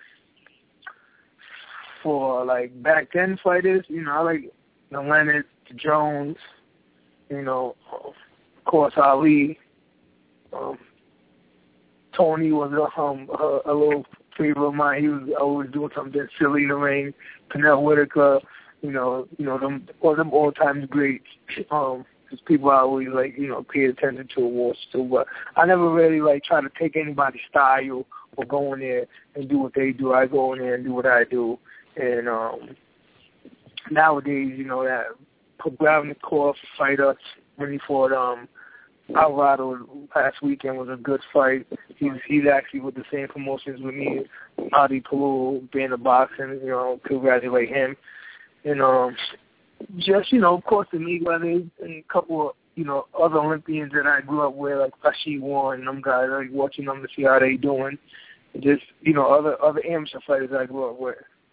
for like back then fighters, you know, I like the Leonard, the Jones, you know, of course Ali. Um, Tony was a, um, a, a little favorite of mine. He was always doing something silly in the ring. Pernell Whitaker, you know, you know them all them all time greats. Um, just people I always like, you know, pay attention to awards too. But I never really like try to take anybody's style or go in there and do what they do. I go in there and do what I do. And um, nowadays, you know, that Poglavnikov fighter when he fought um, Alvarado last weekend was a good fight. He's he's actually with the same promotions with me, Adi Palou, being a boxing. You know, congratulate him. And um, just you know, of course, the Mayweather and a couple of you know other Olympians that I grew up with, like Rashid Warren and them guys. I like watching them to see how they doing. And just you know, other other amateur fighters I grew up with.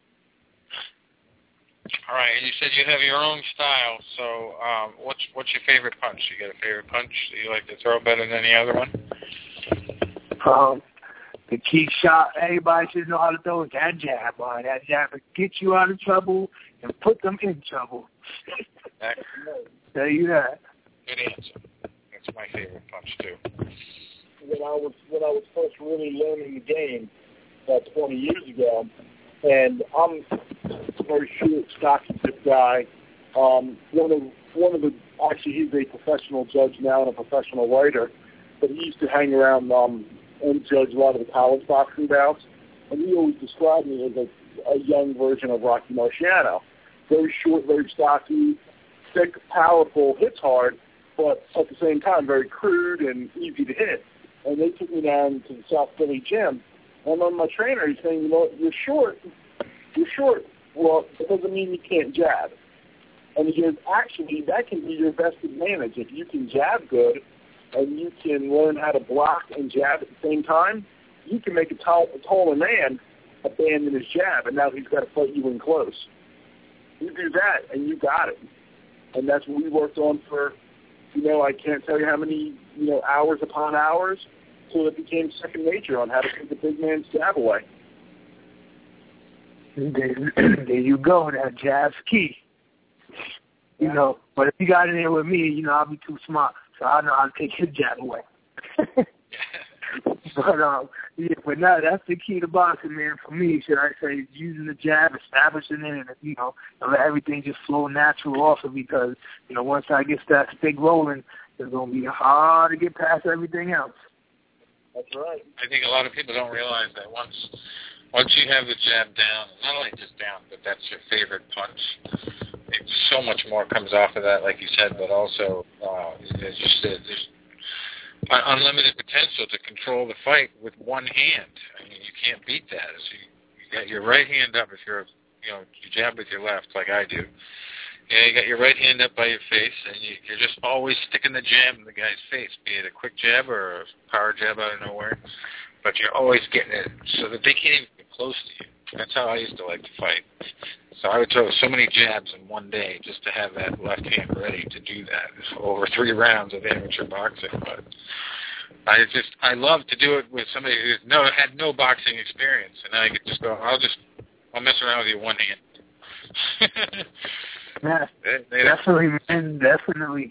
All right, and you said you have your own style, so um, what's what's your favorite punch? You got a favorite punch that you like to throw better than any other one? Um, the key shot everybody should know how to throw is that jab, boy. That jab will get you out of trouble and put them in trouble. There you have. Good answer. That's my favorite punch too. When I was when I was first really learning the game, about twenty years ago, and I'm a very short, stocky tip guy. Um, one of one of the actually he's a professional judge now and a professional writer, but he used to hang around um, and judge a lot of the college boxing bouts, and he always described me as a, a young version of Rocky Marciano. Very short, very stocky, thick, powerful, hits hard, but at the same time very crude and easy to hit. And they took me down to the South Philly gym, and on my trainer he's saying, you know, you're short, you're short. Well, it doesn't mean you can't jab. And he goes, actually, that can be your best advantage. If you can jab good and you can learn how to block and jab at the same time, you can make a, tall, a taller man abandon his jab, and now he's got to fight you in close. You do that, and you got it. And that's what we worked on for, you know, I can't tell you how many, you know, hours upon hours, so it became second nature on how to take the big man's jab away. There, there you go. That jab's key. You know, but if you got in there with me, you know, I'll be too smart, so I know how to take his jab away. but um, yeah, but no, that's the key to boxing, man. For me, should I say, using the jab, establishing it, and you know, and let everything just flow natural off of. Because you know, once I get that stick rolling, it's gonna be hard to get past everything else. That's right. I think a lot of people don't realize that once once you have the jab down, not only just down, but that's your favorite punch. It, so much more comes off of that, like you said, but also, uh, as you said, there's unlimited potential to control the fight with one hand. I mean, you can't beat that. So you, you got your right hand up if you're, you know, you jab with your left, like I do. Yeah, you got your right hand up by your face, and you, you're just always sticking the jab in the guy's face, be it a quick jab or a power jab out of nowhere. But you're always getting it so that they can't even get close to you. That's how I used to like to fight. So I would throw so many jabs in one day just to have that left hand ready to do that over three rounds of amateur boxing. But I just I love to do it with somebody who no had no boxing experience, and I could just go, I'll just I'll mess around with you one hand. Yeah, they, they definitely, man, definitely.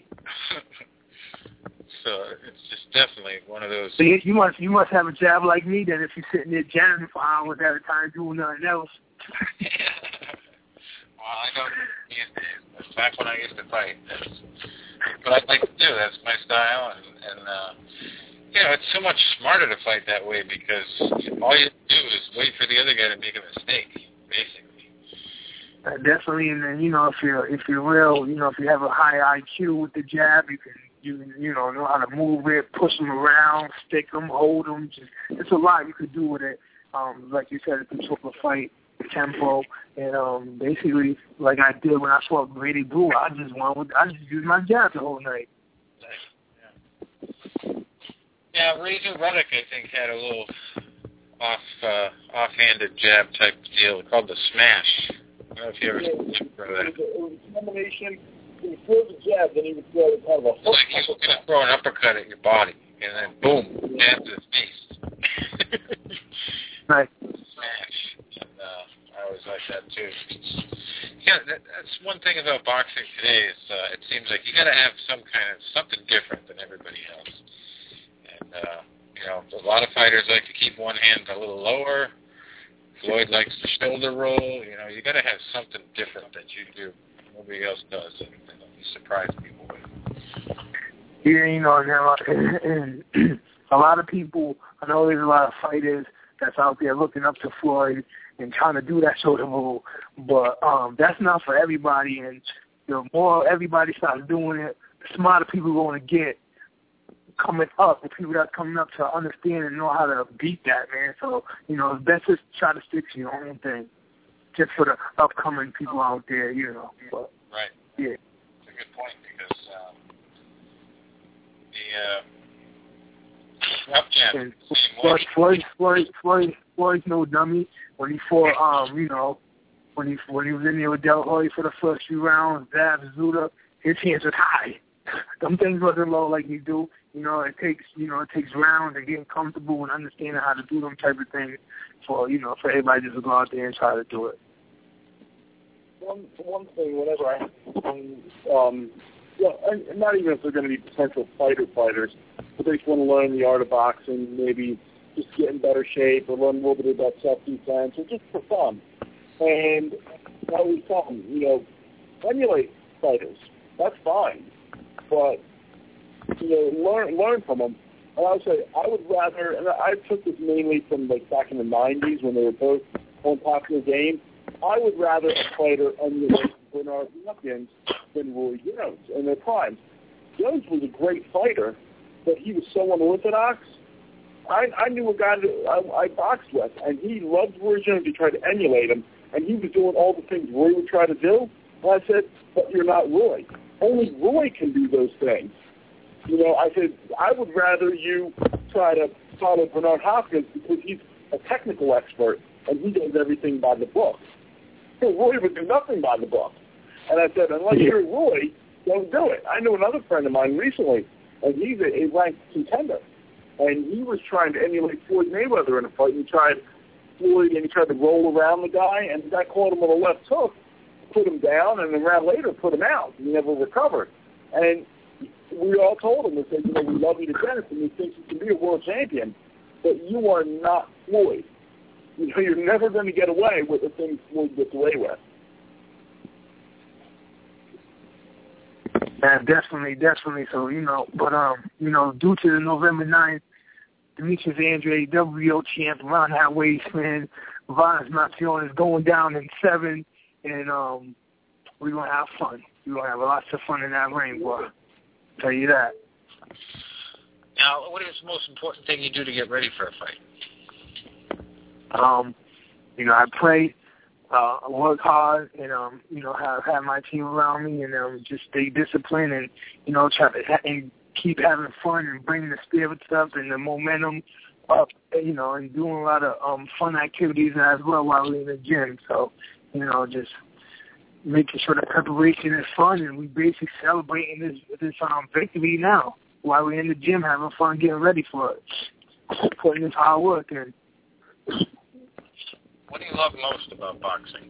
So it's just definitely one of those. So you, you must you must have a jab like me then if you're sitting there jabbing for hours at a time doing nothing else. Yeah. Well, I don't these days. That's back when I used to fight. That's, but I like to do. That's my style, and, and uh, you know, it's so much smarter to fight that way because all you do is wait for the other guy to make a mistake, basically. Uh, definitely, and then you know if you're if you're real, you know if you have a high I Q with the jab, you can you you know know how to move it, push them around, stick them, hold them. Just, it's a lot you could do with it. Um, like you said, to control the fight tempo, and um, basically like I did when I fought Grady Blue, I just went with I just used my jab the whole night. Yeah, yeah Razor Ruddock I think had a little off uh, offhanded jab type deal called the smash. I don't know if you ever yeah, seen him throw that. It was, a, it was a combination. He would throw the jab, then he would throw kind of a hook. Like he was going to throw an uppercut at your body, and then boom, jab to his face. Right. Smash. And, uh, I always like that too. Yeah, that, that's one thing about boxing today is uh, it seems like you got to have some kind of something different than everybody else. And uh, you know, a lot of fighters like to keep one hand a little lower. Floyd likes the shoulder roll. You know, you got to have something different that you do. Nobody else does, and you, know, you surprise people with. Yeah, you know, and, and a lot of people, I know there's a lot of fighters that's out there looking up to Floyd and trying to do that shoulder roll, but um, that's not for everybody, and the more everybody starts doing it, the smarter people are going to get coming up, the people that's coming up to understand and know how to beat that, man. So, you know, it's best to try to stick to your own thing, just for the upcoming people out there, you know. But, right. Yeah. It's a good point because um, the uh, Rough Jam. Floyd, Floyd, Floyd, Floyd, Floyd's no dummy. When he fought, um, you know, when he when he was in there with Del Hoy for the first few rounds, Zab, Zuda, his hands was high. Them things wasn't low like you do. You know, it takes you know it takes rounds and getting comfortable and understanding how to do them type of things for you know for everybody just to go out there and try to do it. One one thing, whenever I, um, yeah, and not even if they're going to be potential fighter fighters, but they just want to learn the art of boxing, maybe just get in better shape or learn a little bit about self-defense or just for fun. And I always tell them, you know, emulate fighters. That's fine. But, you know, learn learn from them. And I would say I would rather, and I took this mainly from, like, back in the nineties when they were both on popular games, I would rather a fighter emulate Bernard Hopkins than Roy Jones in their prime. Jones was a great fighter, but he was so unorthodox. I, I knew a guy that I, I boxed with, and he loved Roy Jones. He tried to emulate him, and he was doing all the things Roy would try to do. And I said, but you're not Roy. Only Roy can do those things. You know, I said, I would rather you try to follow Bernard Hopkins because he's a technical expert, and he does everything by the book. Roy would do nothing by the book. And I said, unless you're Roy, don't do it. I knew another friend of mine recently, and he's a, a ranked contender. And he was trying to emulate Floyd Mayweather in a fight. And he tried Floyd, and he tried to roll around the guy, and the guy caught him with a left hook, put him down, and then round later put him out. He never recovered. And we all told him, we said, you know, we love you to tennis, and we think you can be a world champion, but you are not Floyd. You know, you're never going to get away with the things Floyd gets away with. Yeah, definitely, definitely. So, you know, but, um, you know, due to the November ninth, Demetrius Andrade, W B O champ, around that waist, man, Vanes Marcion is going down in seven, and um, we're going to have fun. We're going to have lots of fun in that ring, boy. I'll tell you that. Now, what is the most important thing you do to get ready for a fight? Um, you know, I pray, uh, work hard, and um, you know, have have my team around me, and um, just stay disciplined, and you know, try to ha- and keep having fun and bringing the spirits up and the momentum up, you know, and doing a lot of um fun activities as well while we're in the gym. So, you know, just making sure the preparation is fun, and we basically celebrating this this um victory now while we're in the gym having fun getting ready for it, putting this hard work in. What do you love most about boxing?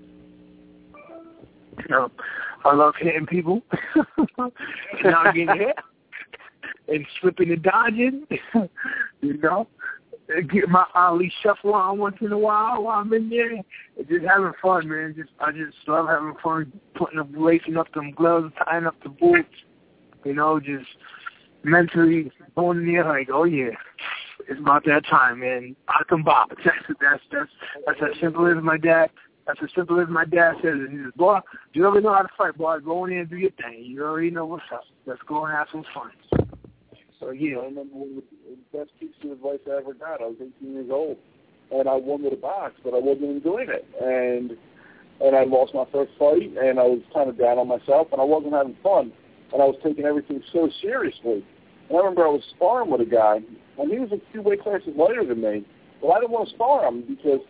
You know, I love hitting people, not getting hit, and slipping and dodging. You know, get my Ali shuffle on once in a while while I'm in there. And just having fun, man. Just I just love having fun, putting up, lacing up them gloves, tying up the boots. You know, just mentally going in there like, oh yeah. It's about that time, man. I can box. That's that's that's that's as simple as my dad. That's as simple as my dad says. He says, "Boy, do you ever know how to fight, boy? Go in there and do your thing. You already know what's up. Let's go and have some fun." So yeah, I remember one of the best pieces of advice I ever got. I was eighteen years old, and I wanted to box, but I wasn't enjoying it, and and I lost my first fight, and I was kind of down on myself, and I wasn't having fun, and I was taking everything so seriously. And I remember I was sparring with a guy, and he was a few weight classes lighter than me, but I didn't want to spar him because he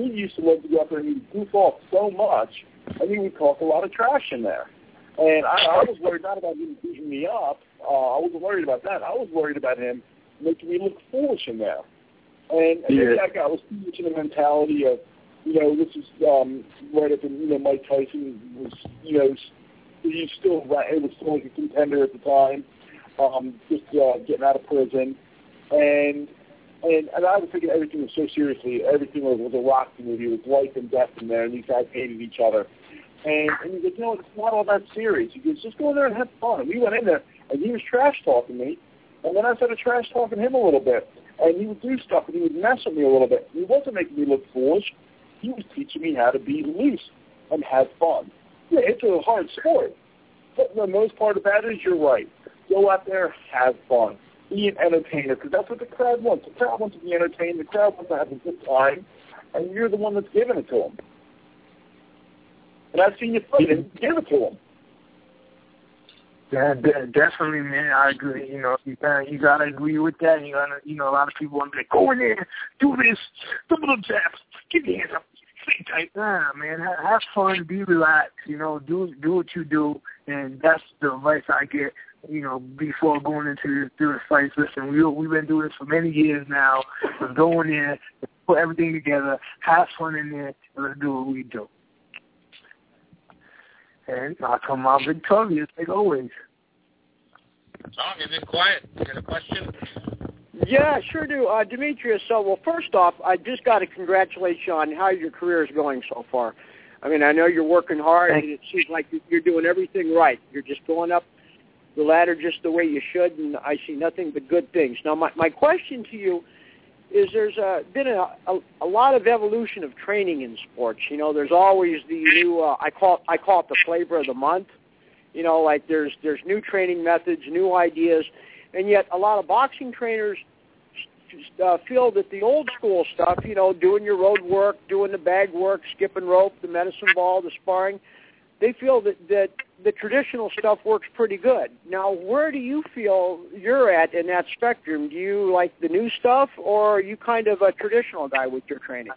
he used to love to go out there and he would goof off so much, and he would talk a lot of trash in there. And I, I was worried not about him beating me up. Uh, I wasn't worried about that. I was worried about him making me look foolish in there. And, and yeah. maybe that guy was teaching the mentality of, you know, this is um, right after, you know, Mike Tyson was, you know, he still, it was still like a contender at the time, um, just uh, getting out of prison. And, and and I was taking everything so seriously. Everything was, was a Rocky movie. It was life and death in there, and these guys hated each other. And, and he's like, you know, it's not all that serious. He goes, just go in there and have fun. And we went in there, and he was trash-talking me. And then I started trash-talking him a little bit. And he would do stuff, and he would mess with me a little bit. He wasn't making me look foolish. He was teaching me how to be loose and have fun. Yeah, it's a hard sport. But the most part about it is you're right. Go out there, have fun. Be an entertainer, because that's what the crowd wants. The crowd wants to be entertained. The crowd wants to have a good time. And you're the one that's giving it to them. And I've seen you play it. Give it to them. Yeah, definitely, man. I agree. You know, you gotta, you gotta agree with that. You gotta, you know, a lot of people want to be like, go in there, do this, double up jabs, get your hands up, stay tight. Nah, man, have fun, be relaxed. You know, do do what you do, and that's the advice I get. You know, before going into the fights. Listen, we we've been doing this for many years now. Let's go in there, put everything together, have fun in there, and let's do what we do. And I come out victorious, like always. Tom, you've been quiet. You got a question? Yeah, sure do. Uh, Demetrius, so, well, first off, I just got to congratulate you on how your career is going so far. I mean, I know you're working hard, and it seems like you're doing everything right. You're just going up the ladder just the way you should, and I see nothing but good things. Now, my, my question to you is there's uh, been a, a, a lot of evolution of training in sports. You know, there's always the new, uh, I call it, I call it the flavor of the month. You know, like there's there's new training methods, new ideas, and yet a lot of boxing trainers uh, feel that the old school stuff, you know, doing your road work, doing the bag work, skipping rope, the medicine ball, the sparring, they feel that, that the traditional stuff works pretty good. Now, where do you feel you're at in that spectrum? Do you like the new stuff, or are you kind of a traditional guy with your training?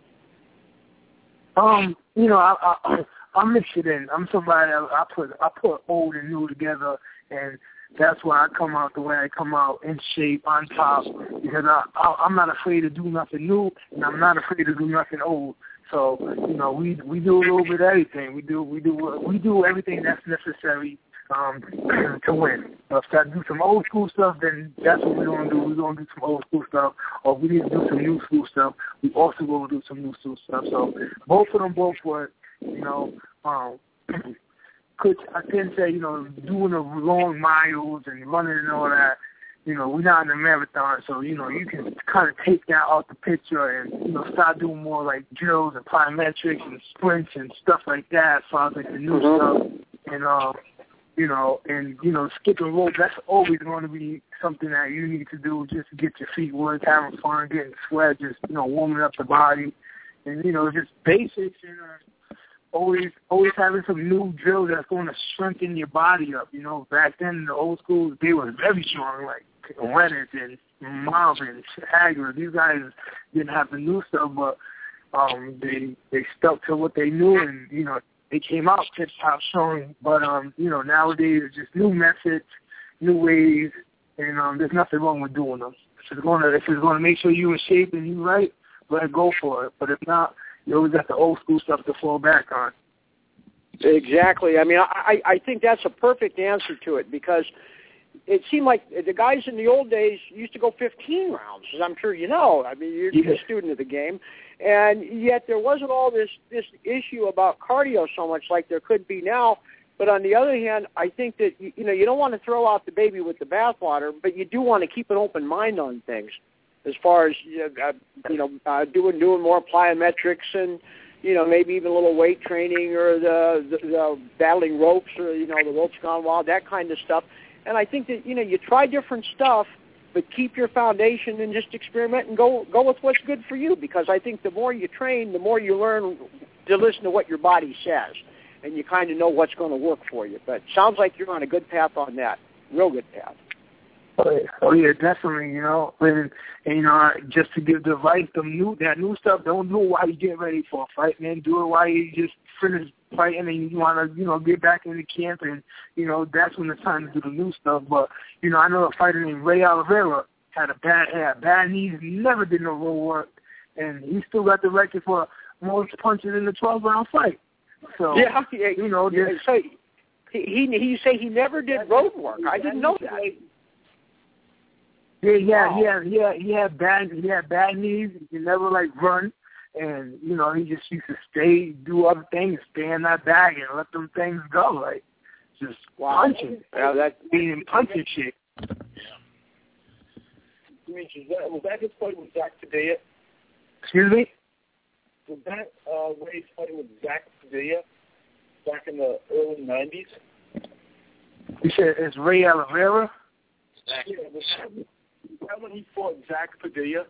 Um, you know, I, I, I mix it in. I'm somebody, I, I put I put old and new together, and that's why I come out the way I come out, in shape, on top, because I, I, I'm not afraid to do nothing new, and I'm not afraid to do nothing old. So, you know, we we do a little bit of everything. We do we do we do everything that's necessary um, to win. So if I do some old school stuff, then that's what we're gonna do. We're gonna do some old school stuff, or if we need to do some new school stuff, we also gonna do some new school stuff. So both of them both work. You know, um, could I can say, you know, doing the long miles and running and all that. You know, we're not in a marathon, so, you know, you can kind of take that out the picture and, you know, start doing more like drills and plyometrics and sprints and stuff like that as far as like the new mm-hmm. stuff. And, uh, you know, and, you know, skipping rope, that's always going to be something that you need to do just to get your feet work, having fun, getting sweat, just, you know, warming up the body. And, you know, just basics and uh, always always having some new drills that's going to strengthen your body up. You know, back then in the old school, they were very strong, like Leonard and Marvin, Hager. These guys didn't have the new stuff, but um, they they stuck to what they knew, and you know they came out tip top strong. But um, you know nowadays it's just new methods, new ways, and um, there's nothing wrong with doing them. If it's going to if it's going to make sure you're in shape and you're right, let it go for it. But if not, you always got the old school stuff to fall back on. Exactly. I mean, I I think that's a perfect answer to it, because it seemed like the guys in the old days used to go fifteen rounds, as I'm sure you know. I mean, you're yeah. a student of the game. And yet there wasn't all this, this issue about cardio so much like there could be now. But on the other hand, I think that, you know, you don't want to throw out the baby with the bathwater, but you do want to keep an open mind on things as far as, uh, you know, uh, doing, doing more plyometrics and, you know, maybe even a little weight training or the, the, the battling ropes or, you know, the ropes gone wild, that kind of stuff. And I think that, you know, you try different stuff, but keep your foundation and just experiment and go go with what's good for you, because I think the more you train, the more you learn to listen to what your body says, and you kind of know what's going to work for you. But it sounds like you're on a good path on that, real good path. Oh yeah, oh, yeah definitely. You know, and, and you know, just to give the advice, them new that new stuff. Don't do it while you get ready for a fight, man. Do it while you just finish fighting and you want to, you know, get back into camp, and you know that's when it's time to do the new stuff. But you know, I know a fighter named Ray Oliveira had a bad had bad knees, never did no road work, and he still got the record for most punches in the twelve round fight. So yeah, yeah you know, yeah, so he he he say he never did road work. I didn't know that. Yeah, yeah, wow. yeah, yeah. He had bad, he had bad knees. He never like run, and you know he just used to stay, do other things, stay in that bag and let them things go, like just wow. punching, yeah, that being punching shit. Yeah. Demetrius, that, was that his fight with Zach Padilla? Excuse me. Was that uh, Ray's fight with Zach Padilla back in the early nineties? You said it's Ray Oliveira. Yeah, was that, was that when he fought Zach Padilla?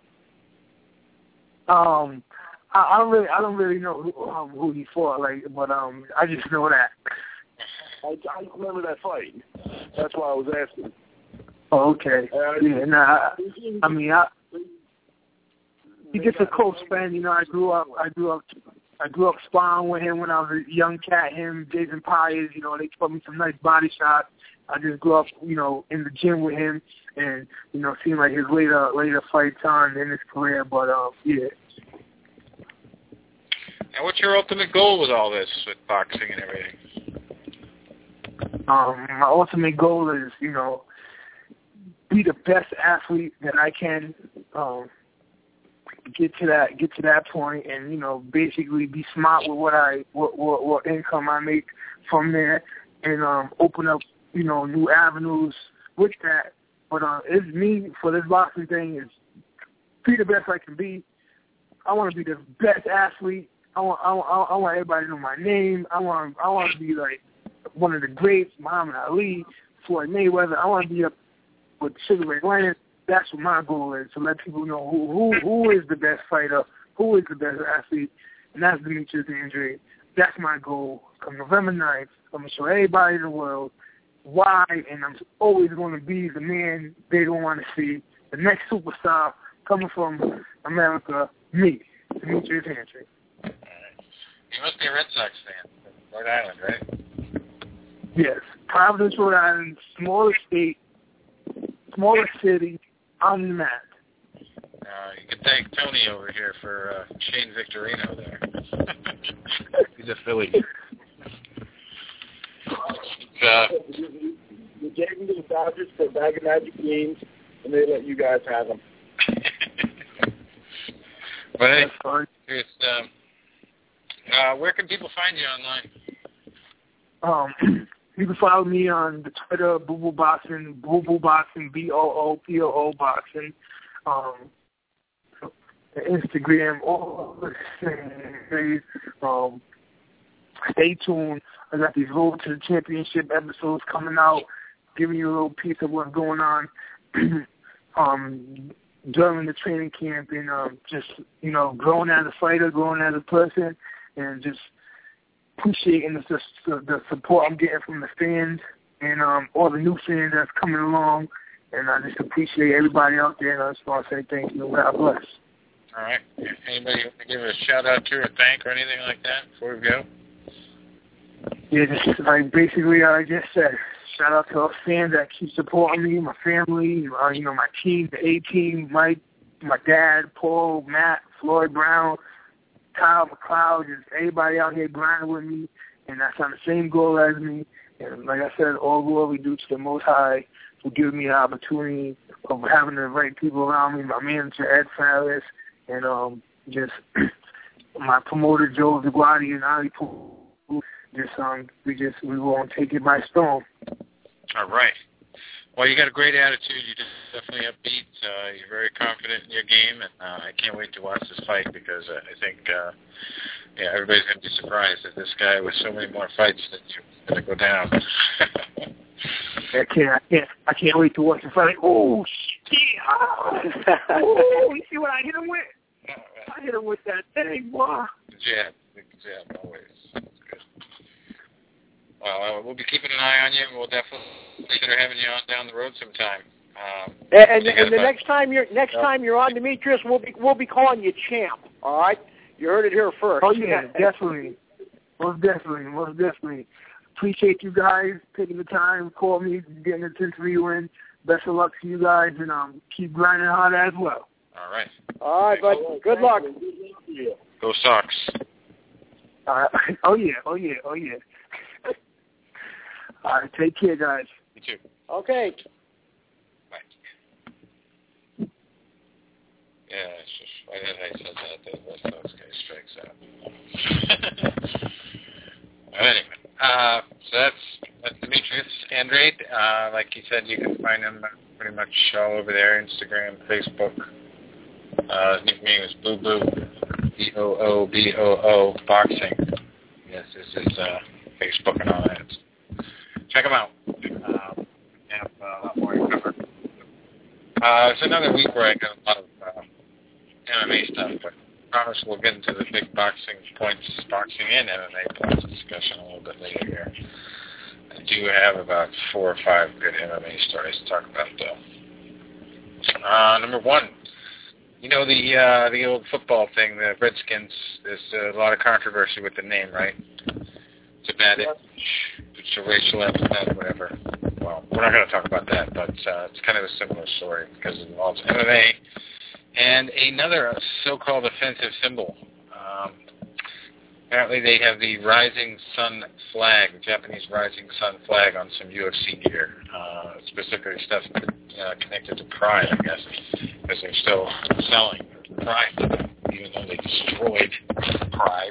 Um, I, I don't really, I don't really know who, um, who he fought, like, but um, I just know that. I, I remember that fight. That's why I was asking. Oh, okay. Uh, yeah, nah. I, I mean, I. He's just a close friend, you know. I grew up, I grew up, I grew up sparring with him when I was a young cat. Him, Jason Pyers, you know, they taught me some nice body shots. I just grew up, you know, in the gym with him, and you know, seeing like his later later fights on in his career. But um, yeah. And what's your ultimate goal with all this, with boxing and everything? Um, my ultimate goal is, you know, be the best athlete that I can. Um, get to that get to that point, and you know, basically be smart with what I what what, what income I make from there, and um, open up, you know, new avenues with that. But uh, it's me for this boxing thing is be the best I can be. I want to be the best athlete. I want I want I want everybody to know my name. I want I want to be like one of the greats, Muhammad Ali, Floyd Mayweather. I want to be up with Sugar Ray Leonard. That's what my goal is, to let people know who who who is the best fighter, who is the best athlete, and that's Demetrius Andrade. That's my goal. Come November ninth, I'm going to show everybody in the world why, and I'm always going to be the man they don't want to see, the next superstar coming from America, me, Demetrius Andrade. All right. You must be a Red Sox fan, Rhode Island, right? Yes. Providence, Rhode Island, smaller state, smaller city, on the map. Uh, you can thank Tony over here for uh, Shane Victorino there. He's a Philly. Uh, you gave them to the Dodgers for a bag of Magic Beans, and they let you guys have them. But hey, it's, um, uh, where can people find you online? Um, you can follow me on the Twitter, Boo Boo Boxing, Boo Boo Boxing, B O O P O O Boxing. Um, the Instagram, all the things. Um, stay tuned. I got these Road to the Championship episodes coming out, giving you a little piece of what's going on um, during the training camp, and um, just, you know, growing as a fighter, growing as a person, and just appreciating the, the, the support I'm getting from the fans and um, all the new fans that's coming along. And I just appreciate everybody out there, and I just want to say thank you. God bless. All right. Anybody want to give a shout-out to or thank or anything like that before we go? Yeah, just like basically I just said, shout out to all fans that keep supporting me, my family, uh, you know, my team, the A-team, Mike, my dad, Paul, Matt, Floyd Brown, Kyle McLeod, just everybody out here grinding with me, and that's on the same goal as me. And like I said, all glory due to the Most High for giving me the opportunity of having the right people around me, my manager, Ed Farris, and um, just my promoter, Joe Zaguati, and Ali Poole. Just um, we just we won't take it by storm. All right. Well, you got a great attitude. You're just definitely upbeat. Uh, you're very confident in your game, and uh, I can't wait to watch this fight because uh, I think uh, yeah, everybody's going to be surprised that this guy with so many more fights than you is going to go down. I can't, I can't, I can't wait to watch the fight. Oh shit! Oh, oh, you see what I hit him with? I hit him with that thing, boy. The jab, the jab, always. Well, uh, we'll be keeping an eye on you, and we'll definitely consider having you on down the road sometime. Um, and and, and the next time you're next yep. time you're on, Demetrius, we'll be we'll be calling you champ. All right, you heard it here first. Oh yeah, definitely, most definitely, most definitely. Appreciate you guys taking the time, call me, getting this interview in. Best of luck to you guys, and um, keep grinding hard as well. All right. All right, bud. Good luck. Go Sox. All right. Oh yeah, oh yeah, oh yeah. All right, take care, guys. You too. Okay. Bye. Yeah, it's just, I did I said that, the Red Sox guy strikes out. Anyway, uh, so that's, that's Demetrius Andrade. Uh, like he said, you can find him pretty much all over there, Instagram, Facebook. Uh, his nickname is Boo Boo, B O O B O O, Boxing. Yes, this is uh, Facebook and all that. Check him out. Uh, have uh, a lot more to cover. Uh, it's another week where I got a lot of uh, M M A stuff, but I promise we'll get into the big boxing points, boxing and M M A points discussion a little bit later here. I do have about four or five good M M A stories to talk about, though. Uh, number one, you know the uh, the old football thing, the Redskins. There's a lot of controversy with the name, right? It's a bad image. It's a racial epithet, whatever. Well, we're not going to talk about that, but uh, it's kind of a similar story because it involves M M A and another so-called offensive symbol. Um, apparently they have the Rising Sun flag, the Japanese Rising Sun flag on some U F C gear, uh, specifically stuff uh, connected to Pride, I guess, because they're still selling Pride, even though they destroyed Pride.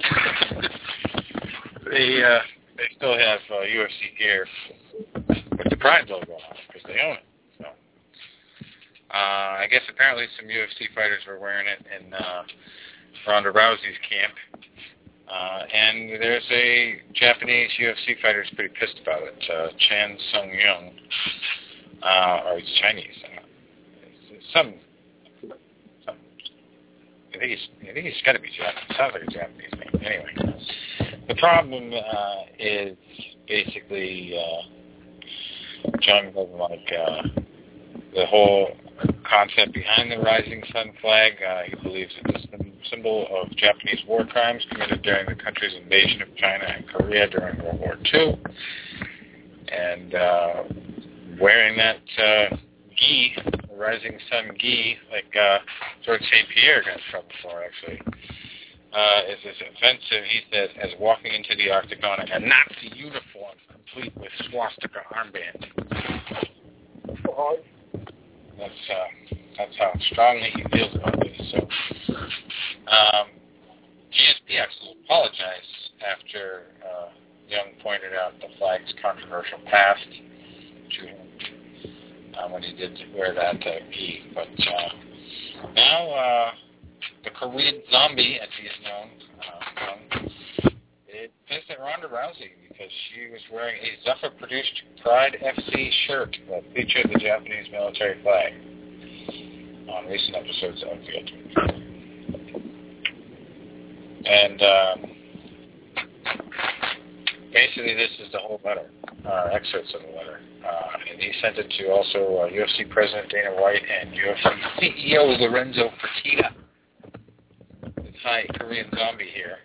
they uh, they still have uh, U F C gear with the Pride logo on it because they own it. So, uh, I guess apparently some U F C fighters were wearing it in uh, Ronda Rousey's camp. Uh, and there's a Japanese U F C fighter who's pretty pissed about it, uh, Chan Sung Young, uh, or he's Chinese. Uh, it's some, some, I think he's, I think he's got to be Japanese. Sounds like a Japanese name. Anyway, the problem uh, is basically uh, Jung doesn't like uh, the whole concept behind the Rising Sun flag. Uh, he believes it's a symbol of Japanese war crimes committed during the country's invasion of China and Korea during World War Two. And uh, wearing that uh, gi, the Rising Sun gi, like uh, George Saint Pierre got in trouble for, actually, uh, is as offensive, he said, as walking into the Octagon in a Nazi uniform complete with swastika armband. That's uh, that's how strongly he feels about this. So, um, G S P actually apologized after uh, Young pointed out the flag's controversial past to him uh, when he did wear that uh, gi. But uh, now uh, the Korean zombie, as he is known, uh, Young, it pissed at Ronda Rousey because she was wearing a Zuffa-produced Pride F C shirt that featured the Japanese military flag on recent episodes of The Ultimate. And um, basically this is the whole letter, uh, excerpts of the letter. Uh, and he sent it to also uh, U F C President Dana White and U F C C E O Lorenzo Fertitta. It's hi, Korean zombie here.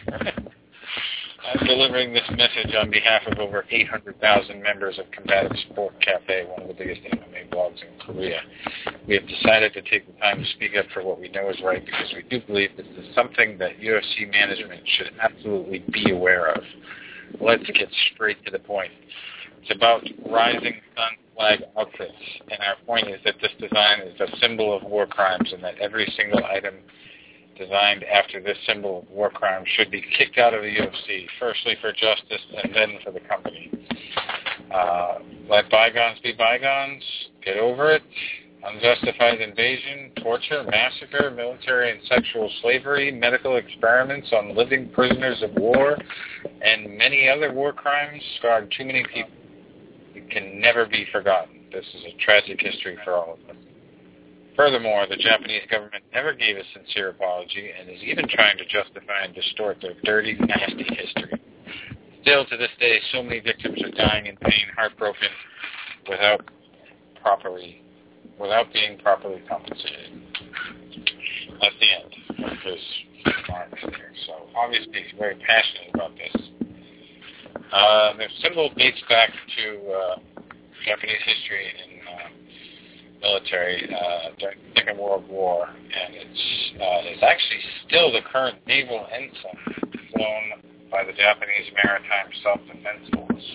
I'm delivering this message on behalf of over eight hundred thousand members of Combative Sport Cafe, one of the biggest M M A blogs in Korea. We have decided to take the time to speak up for what we know is right because we do believe this is something that U F C management should absolutely be aware of. Let's get straight to the point. It's about Rising Sun flag outfits, and our point is that this design is a symbol of war crimes and that every single item designed after this symbol of war crime should be kicked out of the U F C, firstly for justice and then for the company. Uh, let bygones be bygones. Get over it. Unjustified invasion, torture, massacre, military and sexual slavery, medical experiments on living prisoners of war, and many other war crimes scarred too many people. It can never be forgotten. This is a tragic history for all of us. Furthermore, the Japanese government never gave a sincere apology and is even trying to justify and distort their dirty, nasty history. Still, to this day, so many victims are dying in pain, heartbroken, without properly without being properly compensated. At the end of his remarks there. So obviously he's very passionate about this. Uh, the symbol dates back to uh, Japanese history and uh, military uh, during the Second World War, and it's uh, it's actually still the current naval ensign flown by the Japanese Maritime Self-Defense Force.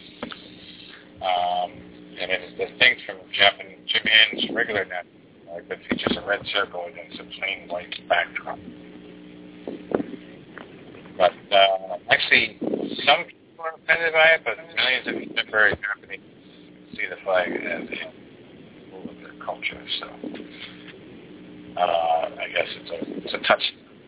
Um, and it is distinct from Japan, Japan's regular net, like that features a red circle against a plain white backdrop. But uh, actually, some people are offended by it, but millions of contemporary Japanese see the flag as a symbol of their culture. So uh, I guess it's a it's a touch.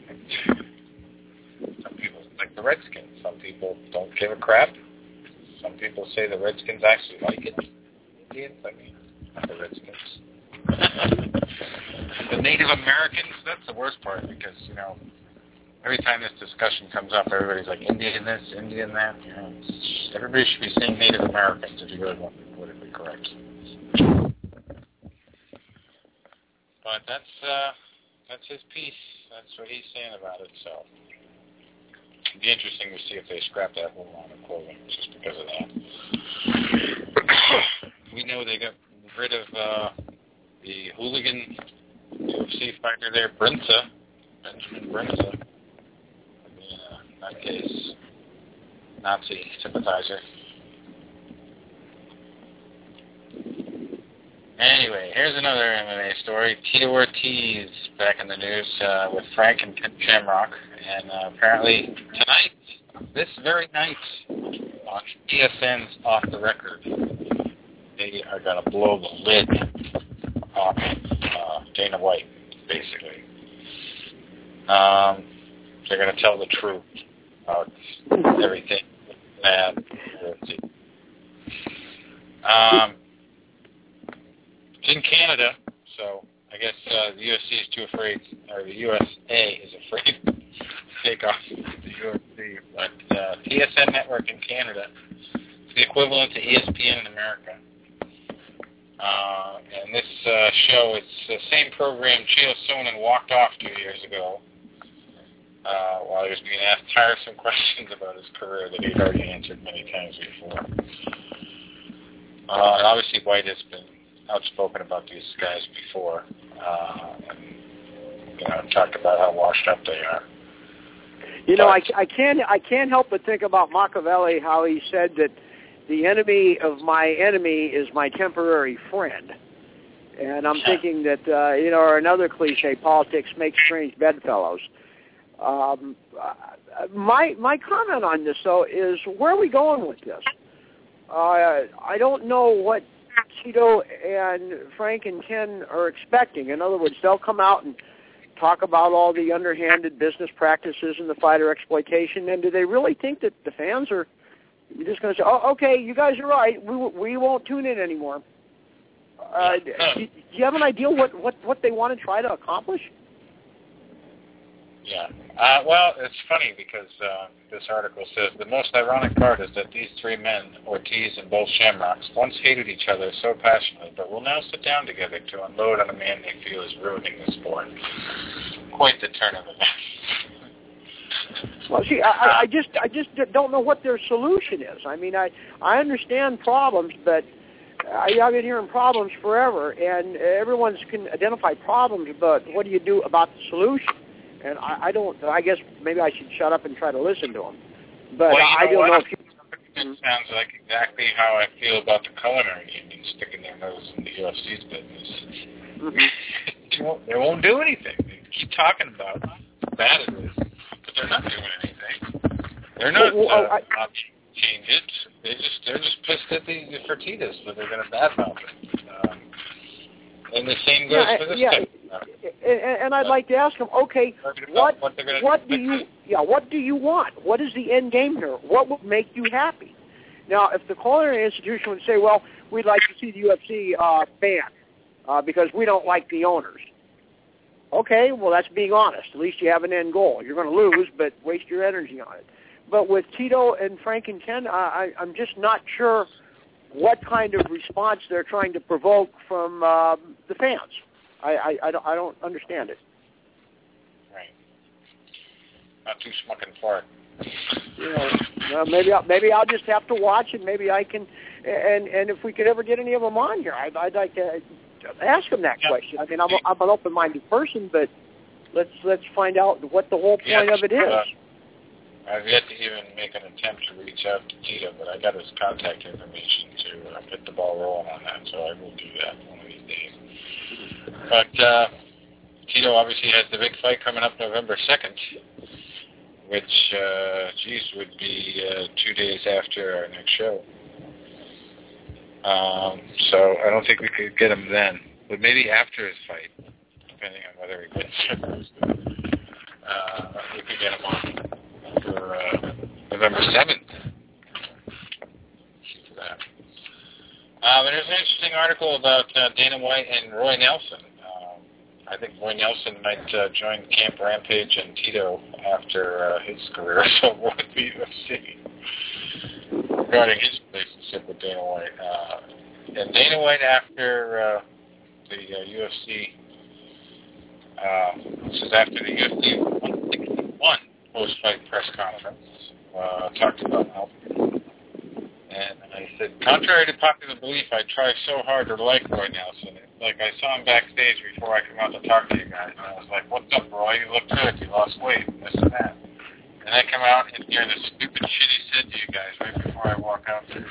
Some people like the Redskins. Some people don't give a crap. Some people say the Redskins actually like it. Indians, I mean, not the Redskins. The Native Americans, that's the worst part because, you know, every time this discussion comes up, everybody's like, Indian this, Indian that. You know, everybody should be saying Native Americans if you really want to be politically correct. But that's, uh, that's his piece. That's what he's saying about it, so it'd be interesting to see if they scrap that whole line of clothing just because of that. We know they got rid of uh, the hooligan U F C fighter there, Brinza, Benjamin Brinza. I mean, uh, in that case, Nazi sympathizer. Anyway, here's another M M A story. Tito Ortiz back in the news uh, with Frank and Ken Shamrock. And uh, apparently tonight, this very night, on E S N's Off the Record, they are going to blow the lid off uh, Dana White, basically. Um, they're going to tell the truth about everything bad. Um, it's in Canada, so I guess uh, the U F C is too afraid, or the U S A is afraid to take off the U F C. But uh, T S N Network in Canada is the equivalent to E S P N in America. Uh, and this uh, show, it's the same program Chael Sonnen walked off two years ago uh, while he was being asked tiresome questions about his career that he'd already answered many times before. Uh, and obviously White has been outspoken about these guys before, uh, and you know, talked about how washed up they are. You know, I, I can't I can't help but think about Machiavelli, how he said that the enemy of my enemy is my temporary friend. And I'm thinking that, uh, you know, or another cliche, politics makes strange bedfellows. Um, my my comment on this, though, is where are we going with this? Uh, I don't know what Tito and Frank and Ken are expecting. In other words, they'll come out and talk about all the underhanded business practices and the fighter exploitation, and do they really think that the fans are You're just going to say, oh, okay, you guys are right. We we won't tune in anymore. Uh, do, do you have an idea what, what, what they want to try to accomplish? Yeah. Uh, well, it's funny because uh, this article says the most ironic part is that these three men, Ortiz and both Shamrocks, once hated each other so passionately, but will now sit down together to unload on a man they feel is ruining the sport. Quite the turn of events. Well, see, I, I just I just don't know what their solution is. I mean, I I understand problems, but I, I've been hearing problems forever, and everyone can identify problems, but what do you do about the solution? And I, I don't. I guess maybe I should shut up and try to listen to them. But well, I know don't what? know if you. It sounds like exactly how I feel about the culinary union sticking their nose in the U F C's business. Mm-hmm. they, won't, they won't do anything. They keep talking about how bad it is. But they're not doing anything. They're not well, well, uh, I, not change it. They just they're just pissed at the, the Fertitas, so they're going to badmouth it. Um, and the same goes yeah, for this yeah, guy. And, and I'd like to ask them, okay, what what, what do you yeah what do you want? What is the end game here? What would make you happy? Now, if the culinary institution would say, well, we'd like to see the U F C uh, banned uh, because we don't like the owners. Okay, well, that's being honest. At least you have an end goal. You're going to lose, but waste your energy on it. But with Tito and Frank and Ken, I, I'm just not sure what kind of response they're trying to provoke from uh, the fans. I, I, I, don't, I don't understand it. Right. Not too smucking for it. You know, uh, maybe I'll, maybe I'll just have to watch, and maybe I can. And and if we could ever get any of them on here, I'd, I'd like to ask them that yeah. question. I mean, I'm, a, I'm an open-minded person, but let's let's find out what the whole point yes, of it is. Uh, I've yet to even make an attempt to reach out to Tito, but I got his contact information to uh, get the ball rolling on that, so I will do that one of these days. But uh, Tito obviously has the big fight coming up November second, which, uh, geez, would be uh, two days after our next show. Um, so I don't think we could get him then, but maybe after his fight, depending on whether he wins. uh, we could get him on for uh, November seventh. For that. Um, and there's an interesting article about uh, Dana White and Roy Nelson. Um, I think Roy Nelson might uh, join Camp Rampage and Tito after uh, his career so with the U F C regarding his relationship with Dana White. Uh, and Dana White, after uh, the uh, U F C, uh, this is after the U F C one sixty-one post-fight press conference, uh, talked about Nelson. And I said, contrary to popular belief, I try so hard to like Roy Nelson. Like, I saw him backstage before I came out to talk to you guys, and I was like, what's up, Roy? You look good. You lost weight, and this and that. And I come out and hear the stupid shit he said to you guys right before I walk out there.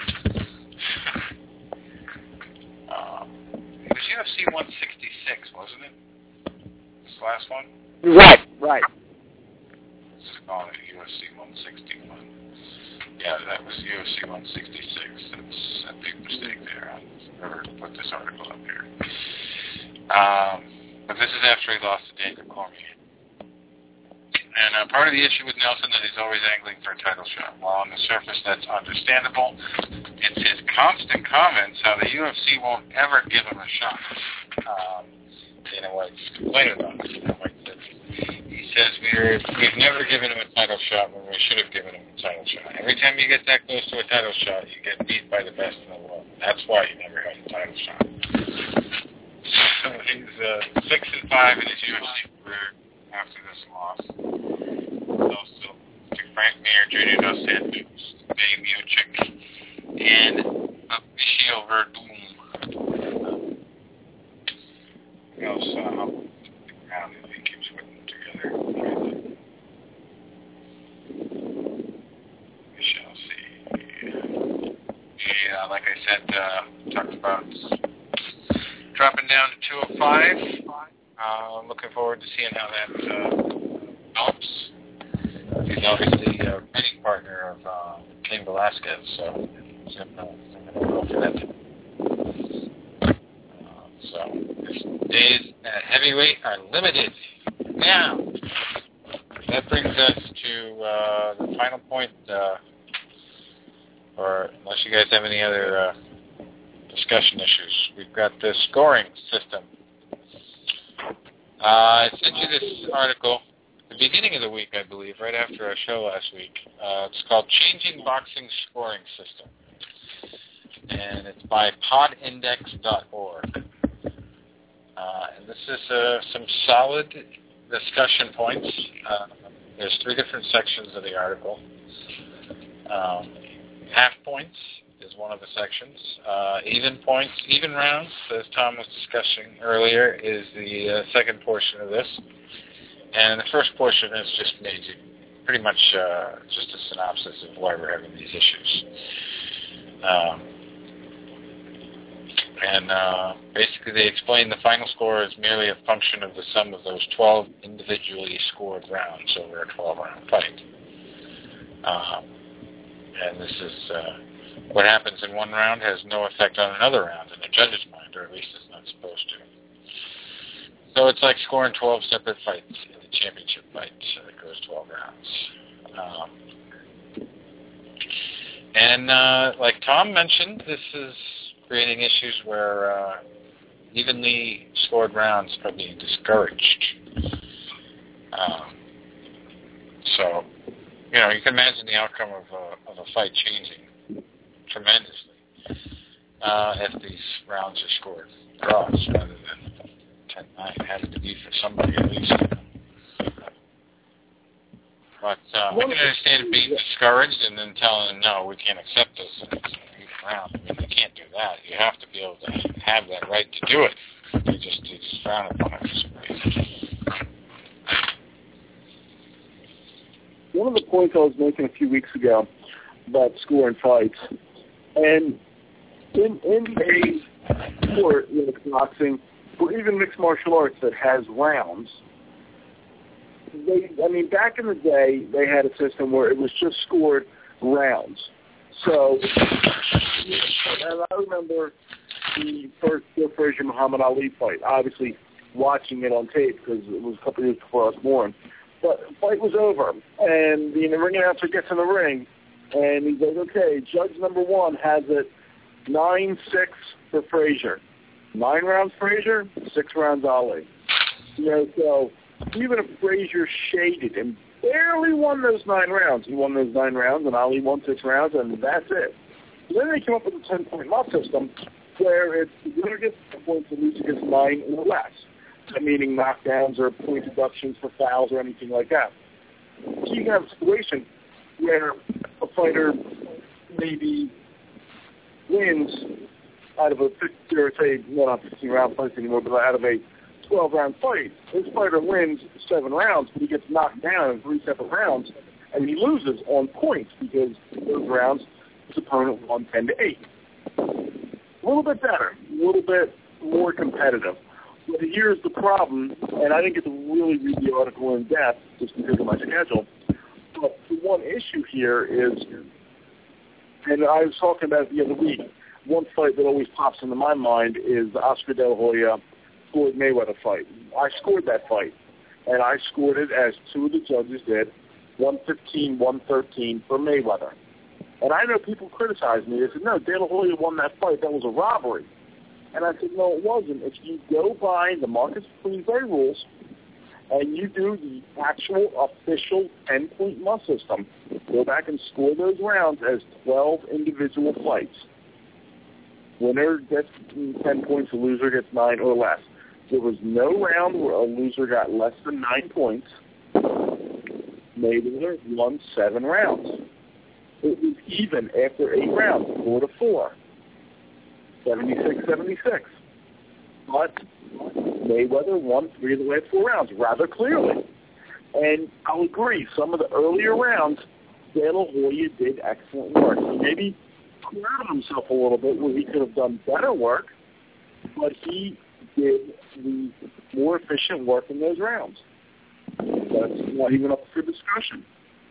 um, it was U F C one sixty-six, wasn't it? This last one? Right, right. This is calling it U F C one sixty-one. Yeah, that was U F C one sixty-six. That's a big mistake there. I never put this article up here. Um, but this is after he lost to Daniel Cormier. And uh, part of the issue with Nelson is he's always angling for a title shot. While on the surface that's understandable, it's his constant comments how the U F C won't ever give him a shot. Um, Dana White's complaining about it. Dana White says, he says we're, we've never given him a title shot when we should have given him a title shot. Every time you get that close to a title shot, you get beat by the best in the world. That's why you never had a title shot. So he's uh, six and five in his U F C career after this loss. Also to Frank Mir, Junior Dos Santos, Dave Miocic, and Michel Verdum. Who else? Uh, around if he keeps putting them together. We shall see. Yeah, like I said, uh, talked about dropping down to two oh five. Uh, looking forward to seeing how that uh, develops. He's obviously a training partner of uh, Cain Velasquez, so he's going to go for that. Uh, so his days at heavyweight are limited. Now, that brings us to uh, the final point, uh, or unless you guys have any other uh, discussion issues, we've got the scoring system. Uh, I sent you this article at the beginning of the week, I believe, right after our show last week. Uh, it's called Changing Boxing Scoring System, and it's by pod index dot org. Uh, and this is uh, some solid discussion points. Uh, there's three different sections of the article. Um, half points is one of the sections. Uh, even points, even rounds, as Tom was discussing earlier, is the uh, second portion of this. And the first portion is just made pretty much uh, just a synopsis of why we're having these issues. Um, and uh, basically they explain the final score is merely a function of the sum of those twelve individually scored rounds over a twelve-round fight. Um, and this is... Uh, what happens in one round has no effect on another round in a judge's mind, or at least it's not supposed to. So it's like scoring twelve separate fights in the championship fight that goes twelve rounds. Um, and uh, like Tom mentioned, this is creating issues where uh, evenly scored rounds are being discouraged. Um, so, you know, you can imagine the outcome of a, of a fight changing tremendously. uh, if these rounds are scored draws rather than ten nine. It has to be for somebody at least. But uh, I can understand being discouraged and then telling them, no, we can't accept this and it's an even round. I mean, you can't do that. You have to be able to have that right to do it. You just, you just frown upon it for some reason. One of the points I was making a few weeks ago about scoring fights, and in, in a sport like boxing, or even mixed martial arts that has rounds, They, I mean, back in the day, they had a system where it was just scored rounds. So, and I remember the first Joe Frazier Muhammad Ali fight, obviously watching it on tape because it was a couple of years before I was born. But the fight was over, and the ring announcer gets in the ring, and he's like, okay, judge number one has it nine six for Frazier. Nine rounds Frazier, six rounds Ali. You know, so even if Frazier shaded and barely won those nine rounds, he won those nine rounds, and Ali won six rounds, and that's it. So then they came up with a ten-point loss system where it's the winner gets ten points, the loser gets nine or less, meaning knockdowns or point deductions for fouls or anything like that. So you can have a situation where a fighter maybe wins out of a fifty, or say, no, not fifteen-round fight anymore, but out of a twelve-round fight, his fighter wins seven rounds, but he gets knocked down in three separate rounds, and he loses on points because those rounds his opponent won ten to eight. A little bit better, a little bit more competitive. But here's the problem, and I didn't get to really read the article in depth just because of my schedule, but the one issue here is, and I was talking about it the other week, one fight that always pops into my mind is the Oscar De La Hoya Floyd Mayweather fight. I scored that fight, and I scored it as two of the judges did, one fifteen, one thirteen for Mayweather. And I know people criticize me. They said, no, De La Hoya won that fight. That was a robbery. And I said, no, it wasn't. If you go by the Marcus Queensberry rules and you do the actual official ten-point must system, go back and score those rounds as twelve individual fights. Winner gets ten points, the loser gets nine or less. There was no round where a loser got less than nine points. Mayweather won seven rounds. It was even after eight rounds, four to four. seventy-six seventy-six. But Mayweather won three of the last four rounds rather clearly. And I'll agree, some of the earlier rounds, De La Hoya did excellent work. He maybe clouded himself a little bit where he could have done better work, but he did the more efficient work in those rounds. That's not even up for discussion.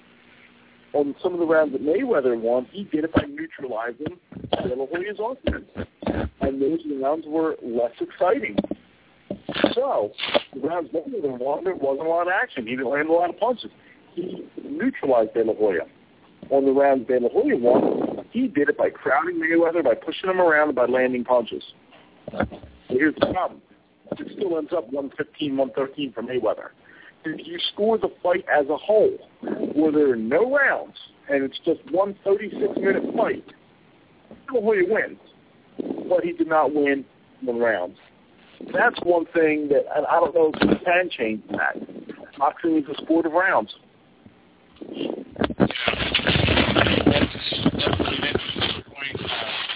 On some of the rounds that Mayweather won, he did it by neutralizing De La Hoya's offense. And those rounds were less exciting. So, the rounds Mayweather won, there wasn't a lot of action. He didn't land a lot of punches. He neutralized De La Hoya. On the rounds De La Hoya won, he did it by crowding Mayweather, by pushing him around, and by landing punches. So here's the problem. It still ends up one fifteen, one thirteen for Mayweather. If you score the fight as a whole, where there are no rounds, and it's just one thirty-six minute fight, De La Hoya wins. But he did not win the rounds. That's one thing that, and I don't know if you can change that. Boxing is a sport of rounds. Yeah. That's, that's an interesting point.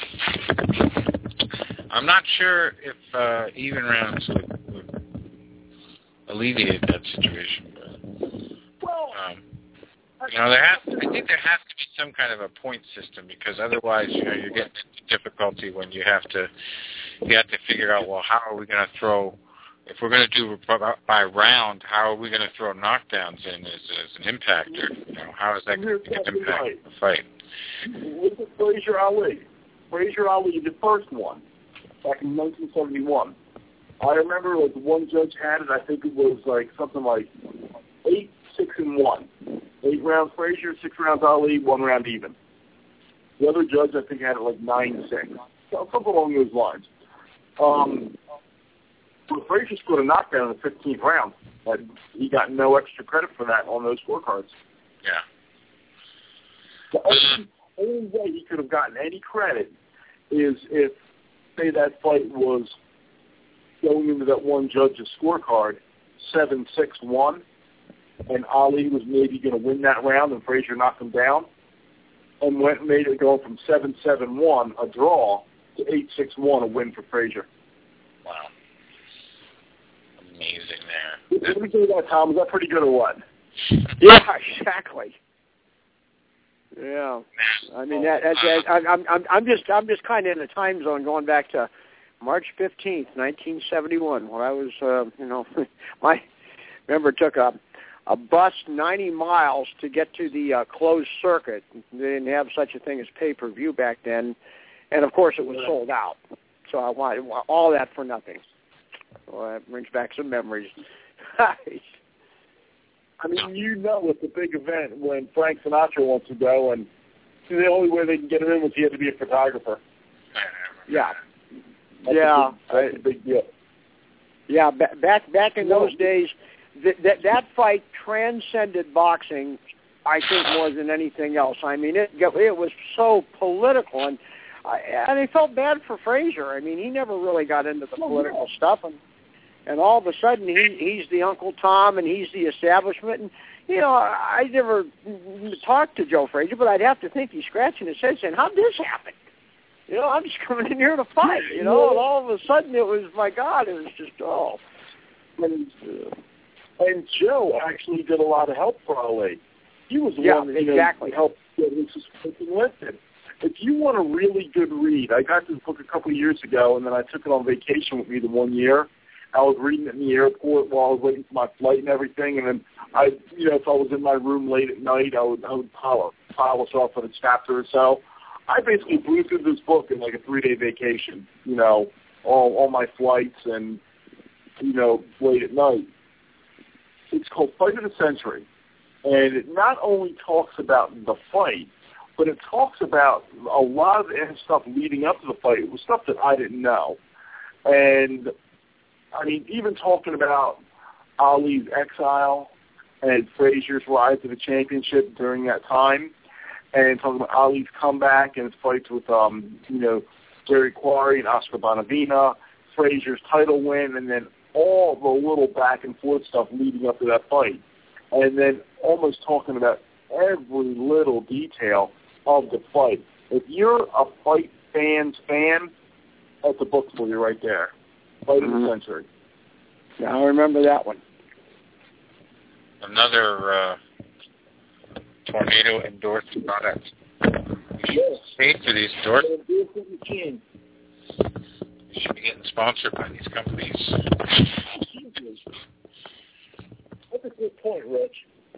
Uh, I'm not sure if uh, even rounds would, would alleviate that situation, but well, um, you know, there has. I think there has to be some kind of a point system because otherwise, you know, you're getting into difficulty when you have to you have to figure out, well, how are we going to throw? If we're going to do by round, how are we going to throw knockdowns in as, as an impactor? You know, how is that going to impact right. the fight? Look at Frazier Ali. Frazier Ali, the first one, back in nineteen seventy-one. I remember like one judge had it. I think it was like something like eight, six, and one. Eight rounds Frazier, six rounds Ali, one round even. The other judge I think had it like nine, six, something along those lines. Um, but Frazier scored a knockdown in the fifteenth round, and he got no extra credit for that on those scorecards. Yeah. The only, only way he could have gotten any credit is if, say, that fight was going into that one judge's scorecard, seven six one, and Ali was maybe going to win that round and Frazier knocked him down, and went made it go from seven seven one, a draw, to eight six one, a win for Frazier. Wow. Amazing there. What do you think of that, Tom? Was that pretty good or what? Yeah, exactly. Yeah, I mean that. that, that I, I'm I'm I'm just I'm just kind of in a time zone going back to March fifteenth, nineteen seventy-one, when I was uh, you know my remember it took a a bus ninety miles to get to the uh, closed circuit. They didn't have such a thing as pay-per-view back then, and of course it was sold out. So I wanted all that for nothing. Well, that brings back some memories. I mean, you know it's a big event when Frank Sinatra wants to go, and the only way they can get him in was he had to be a photographer. Yeah. That's yeah. A big, that's a big deal. Yeah, ba- back back in those days, th- that that fight transcended boxing, I think, more than anything else. I mean, it it was so political, and I, and I felt bad for Frazier. I mean, he never really got into the political stuff, and and all of a sudden he he's the Uncle Tom, and he's the establishment. And you know, I never talked to Joe Frazier, but I'd have to think he's scratching his head saying, "How'd this happen?" You know, I'm just coming in here to fight. You know, and all of a sudden it was, my God, it was just oh. And, uh, and Joe actually did a lot of help for Ali. He was the yeah, one that you exactly. know, helped get his suspension lifted. If you want a really good read, I got this book a couple of years ago, and then I took it on vacation with me the one year. I was reading it in the airport while I was waiting for my flight and everything, and then I, you know, if I was in my room late at night, I would, I would polish, polish off on a chapter or so. I basically blew through this book in like a three-day vacation, you know, all, all my flights and, you know, late at night. It's called Fight of the Century, and it not only talks about the fight, but it talks about a lot of the stuff leading up to the fight. It was stuff that I didn't know. And, I mean, even talking about Ali's exile and Frazier's rise to the championship during that time, and talking about Ali's comeback and his fights with, um, you know, Jerry Quarry and Oscar Bonavena, Frazier's title win, and then all the little back and forth stuff leading up to that fight. And then almost talking about every little detail of the fight. If you're a fight fan's fan, that's a book for you right there. Fight mm-hmm. of the Century. Yeah, I remember that one. Another uh, Tornado endorsed product. We should pay for these endorsed. We should be getting sponsored by these companies. That's a good point, Rich.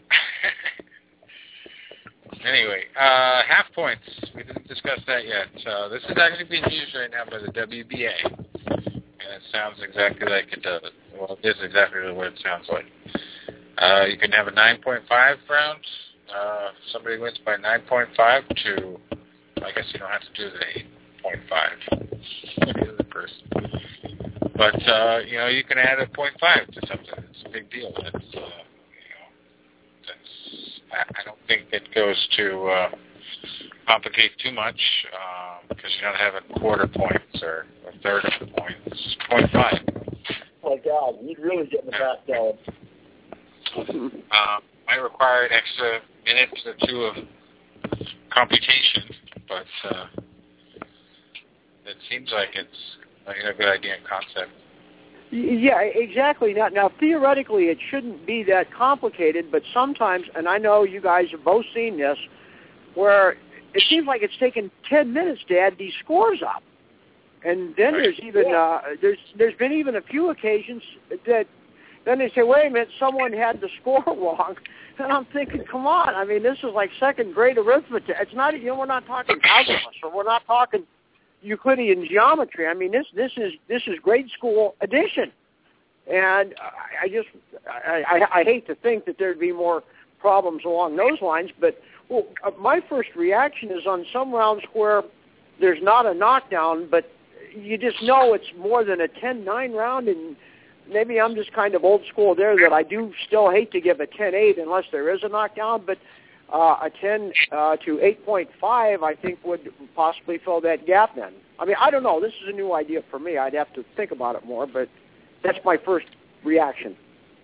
Anyway, uh, half points. We didn't discuss that yet. Uh, this is actually being used right now by the W B A, and it sounds exactly like it does. Well, it is exactly what it sounds like. Uh, you can have a nine point five round. Uh, somebody wins by nine point five to, I guess you don't have to do the eight point five. The other person. But, uh, you know, you can add a point five to something. It's a big deal. That's, uh, you know, that's, I, I don't think it goes to uh, complicate too much uh, because you're not having quarter points or a third of the points. It's point five. Oh, my God. You'd really get in the back down. Uh, might require an extra minute or two of computation, but uh, it seems like it's like a good idea and concept. Yeah, exactly. Now, now, theoretically, it shouldn't be that complicated, but sometimes, and I know you guys have both seen this, where it seems like it's taken ten minutes to add these scores up. And then right. there's even, uh, there's there's been even a few occasions that then they say, wait a minute, someone had the score wrong. And I'm thinking, come on, I mean, this is like second grade arithmetic. It's not, you know, we're not talking calculus or we're not talking Euclidean geometry. I mean, this this is this is grade school addition. And I, I just, I, I, I hate to think that there'd be more problems along those lines, but well, my first reaction is on some rounds where there's not a knockdown, but you just know it's more than a ten nine round, and maybe I'm just kind of old school there that I do still hate to give a ten eight unless there is a knockdown, but uh, a ten uh, to eight point five I think would possibly fill that gap then. I mean, I don't know. This is a new idea for me. I'd have to think about it more, but that's my first reaction.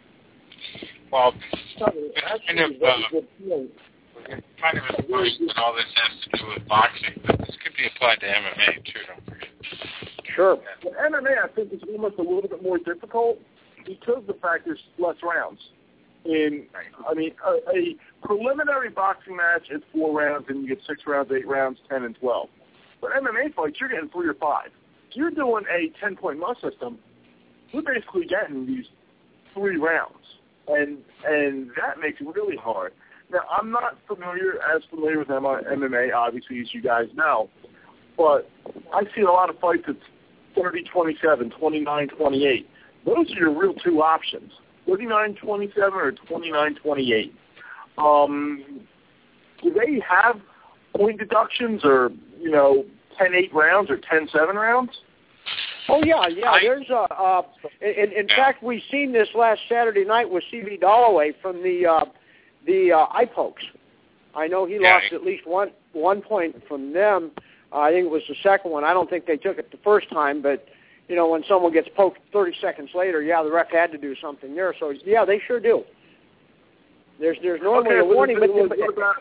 Well, kind of, uh, kind of implying that all this has to do with boxing, but this could be applied to M M A too, don't forget. Sure. Well, M M A, I think, is almost a little bit more difficult because the fact there's less rounds. In, I mean, a, a preliminary boxing match is four rounds, and you get six rounds, eight rounds, ten, and twelve. But M M A fights, you're getting three or five. If you're doing a ten-point must system, you're basically getting these three rounds, and and that makes it really hard. Now, I'm not familiar, as familiar with M M A, obviously, as you guys know, but I see a lot of fights that's thirty twenty-seven, twenty-nine twenty-eight. Those are your real two options, thirty-nine twenty-seven or twenty-nine twenty-eight. Um, do they have point deductions or, you know, ten eight rounds or ten seven rounds? Oh, yeah, yeah. There's a, uh, in, in fact, we've seen this last Saturday night with C B Dalloway from the uh, the uh, eye pokes. I know he yeah, lost at least one one point from them. Uh, I think it was the second one. I don't think they took it the first time, but, you know, when someone gets poked thirty seconds later, yeah, the ref had to do something there. So, yeah, they sure do. There's there's normally okay, a warning. But, but, but, what, about,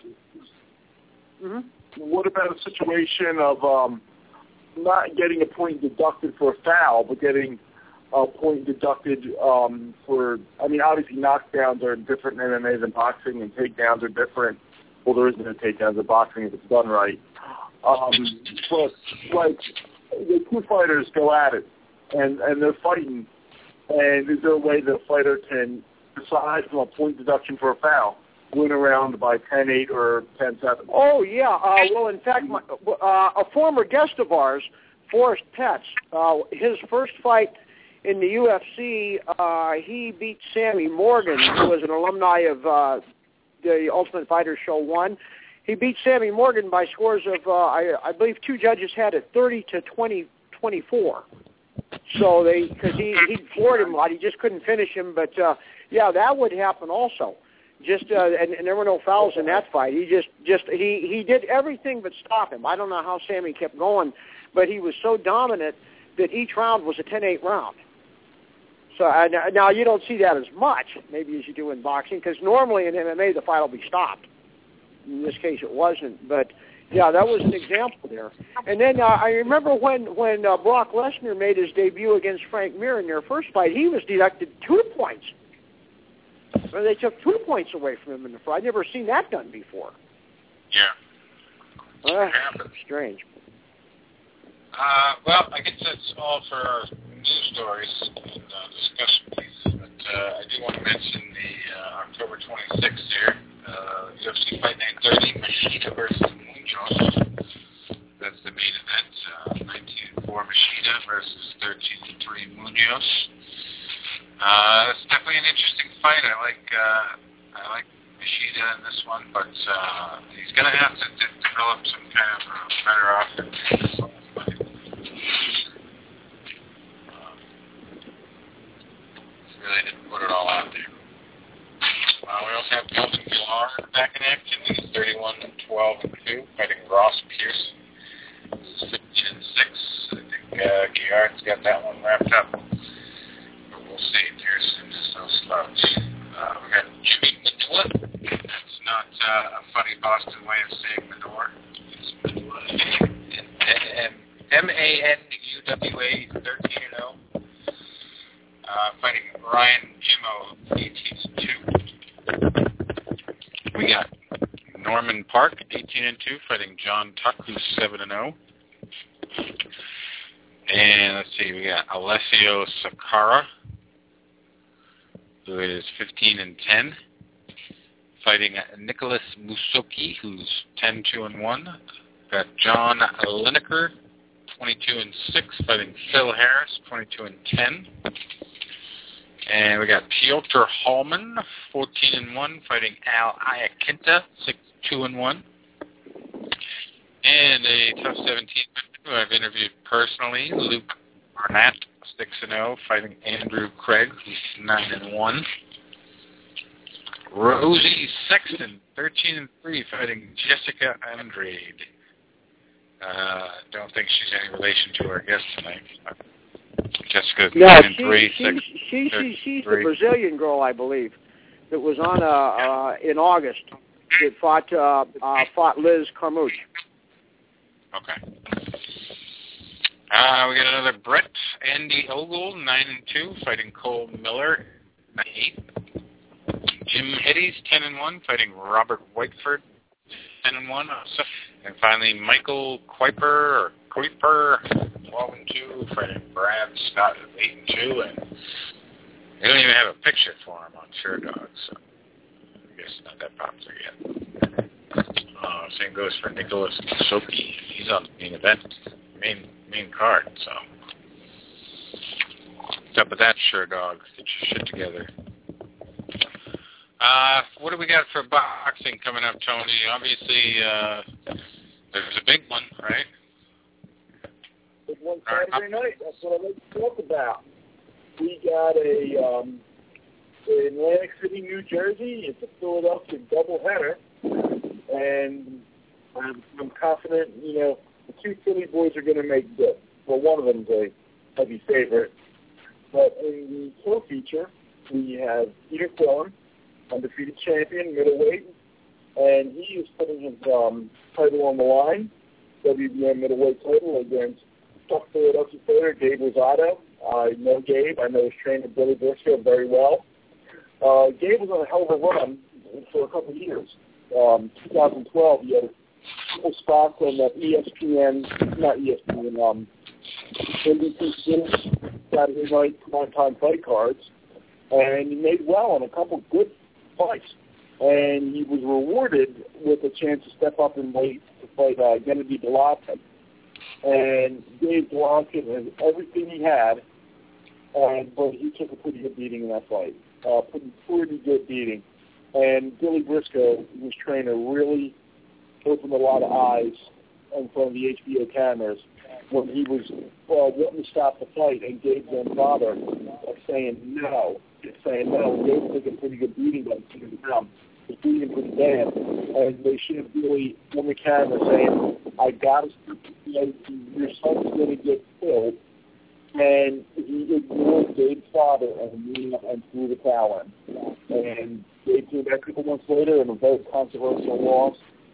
mm-hmm. what about a situation of um, not getting a point deducted for a foul, but getting a point deducted um, for, I mean, obviously knockdowns are different in M M A than boxing, and takedowns are different. Well, there isn't a takedown in boxing if it's done right. Um, but, like, the two fighters go at it, and, and they're fighting, and is there a way the fighter can decide from a point deduction for a foul, win around by ten eight or ten seven? Oh, yeah. Uh, well, in fact, my, uh, a former guest of ours, Forrest Petz, uh, his first fight in the U F C, uh, he beat Sammy Morgan, who was an alumni of uh, the Ultimate Fighter Show one. He beat Sammy Morgan by scores of, uh, I, I believe two judges had it thirty to twenty, twenty-four. So they, because he, he floored him a lot, he just couldn't finish him. But, uh, yeah, that would happen also. Just uh, and, and there were no fouls in that fight. He just, just he, he did everything but stop him. I don't know how Sammy kept going, but he was so dominant that each round was a ten eight round. So uh, now you don't see that as much, maybe as you do in boxing, because normally in M M A the fight will be stopped. In this case, it wasn't. But yeah, that was an example there. And then uh, I remember when when uh, Brock Lesnar made his debut against Frank Mir in their first fight, he was deducted two points. Well, they took two points away from him in the fight. I've never seen that done before. Yeah. Uh, strange. Uh, well, I guess that's all for our news stories and uh, discussion pieces. But uh, I do want to mention the uh, October twenty-sixth here, uh, U F C Fight nine thirty, Machida versus Munoz. That's the main event. Uh, nineteen and four Machida versus thirteen and three Munoz. Uh, it's definitely an interesting fight. I like uh, I like Machida in this one, but uh, he's going to have to de- develop some kind of uh, better offense in this whole fight. Um, really didn't put it all out there. Uh, we also have Kelvin Pillar back in action. He's thirty-one and twelve and two, fighting Ross Pearson. He's fifteen and six. I think uh, Guillard's got that one wrapped up. We'll see. Pearson is no slouch. Uh, we got Jimmy Manuwa. That's not uh, a funny Boston way of saying Manure. It's Manuwa. M A N U W A, thirteen and oh. Uh, fighting Ryan Jimmo, eighteen and two. We got Norman Park, eighteen and two, fighting John Tuck, who's seven and oh. And let's see, we got Alessio Sakara, who is fifteen and ten, fighting Nicholas Musoki, who's ten two and one. Got John Lineker, twenty-two and six, fighting Phil Harris, twenty-two and ten. And we got Piotr Hallman, fourteen and one, fighting Al Iaquinta, six two and one. And a tough seventeen who I've interviewed personally, Luke Barnett, six and oh, fighting Andrew Craig, who's nine and one. Rosie Sexton, thirteen and three, fighting Jessica Andrade. Uh, don't think she's any relation to our guest tonight. Jessica's no, nine and she, three. She, six, she, she, she's three. the Brazilian girl, I believe, that was on uh, uh, in August that fought uh, uh, fought Liz Carmouche. Okay. Uh, we got another Brett Andy Ogle, nine and two, fighting Cole Miller, nine eight. Jim Hedges, ten and one, fighting Robert Whiteford, ten and one. And finally, Michael Kuiper or Kuiper, twelve and two, fighting Brad Scott, eight and two. And they don't even have a picture for him on SureDog, so I guess not that popular yet. Uh, same goes for Nicholas Soki. He's on the main event, main main card. So, what's up with that, SureDog? Get your shit together. Uh, what do we got for boxing coming up, Tony? Obviously, uh, there's a big one, right? Big one Saturday night. That's what I'd like to talk about. We got a um, in Atlantic City, New Jersey. It's a Philadelphia doubleheader, and I'm, I'm confident. You know, the two Philly boys are going to make good. Well, one of them's a heavy favorite, but in the co-feature, we have Peter Quillen, undefeated champion, middleweight, and he is putting his um, title on the line, W B M middleweight title, against tough Philadelphia fighter Gabe Rosado. I know Gabe. I know his trainer Billy Briscoe very well. Uh, Gabe was on a hell of a run for a couple of years. Um, twenty twelve, he had a couple spots on the E S P N, not E S P N, um, N B C Sports Saturday night primetime fight cards, and he made well on a couple good fights, and he was rewarded with a chance to step up and weight to fight uh, Gennady Golovkin. And Dave Golovkin has everything he had, and but he took a pretty good beating in that fight. Uh, pretty, pretty good beating. And Billy Briscoe, his trainer, really opened a lot of eyes in front of the H B O cameras when he was well, wanting to stop the fight, and Gabe's own father was saying no. saying, no, Gabe took a pretty good beating, but he took him down. He's beating him pretty bad. And they should have really on the camera saying, I got to stop the fight. Your son's going to get killed. And he ignored Gabe's father and moved up and threw the towel in. And Gabe came back a couple months later in a very controversial loss.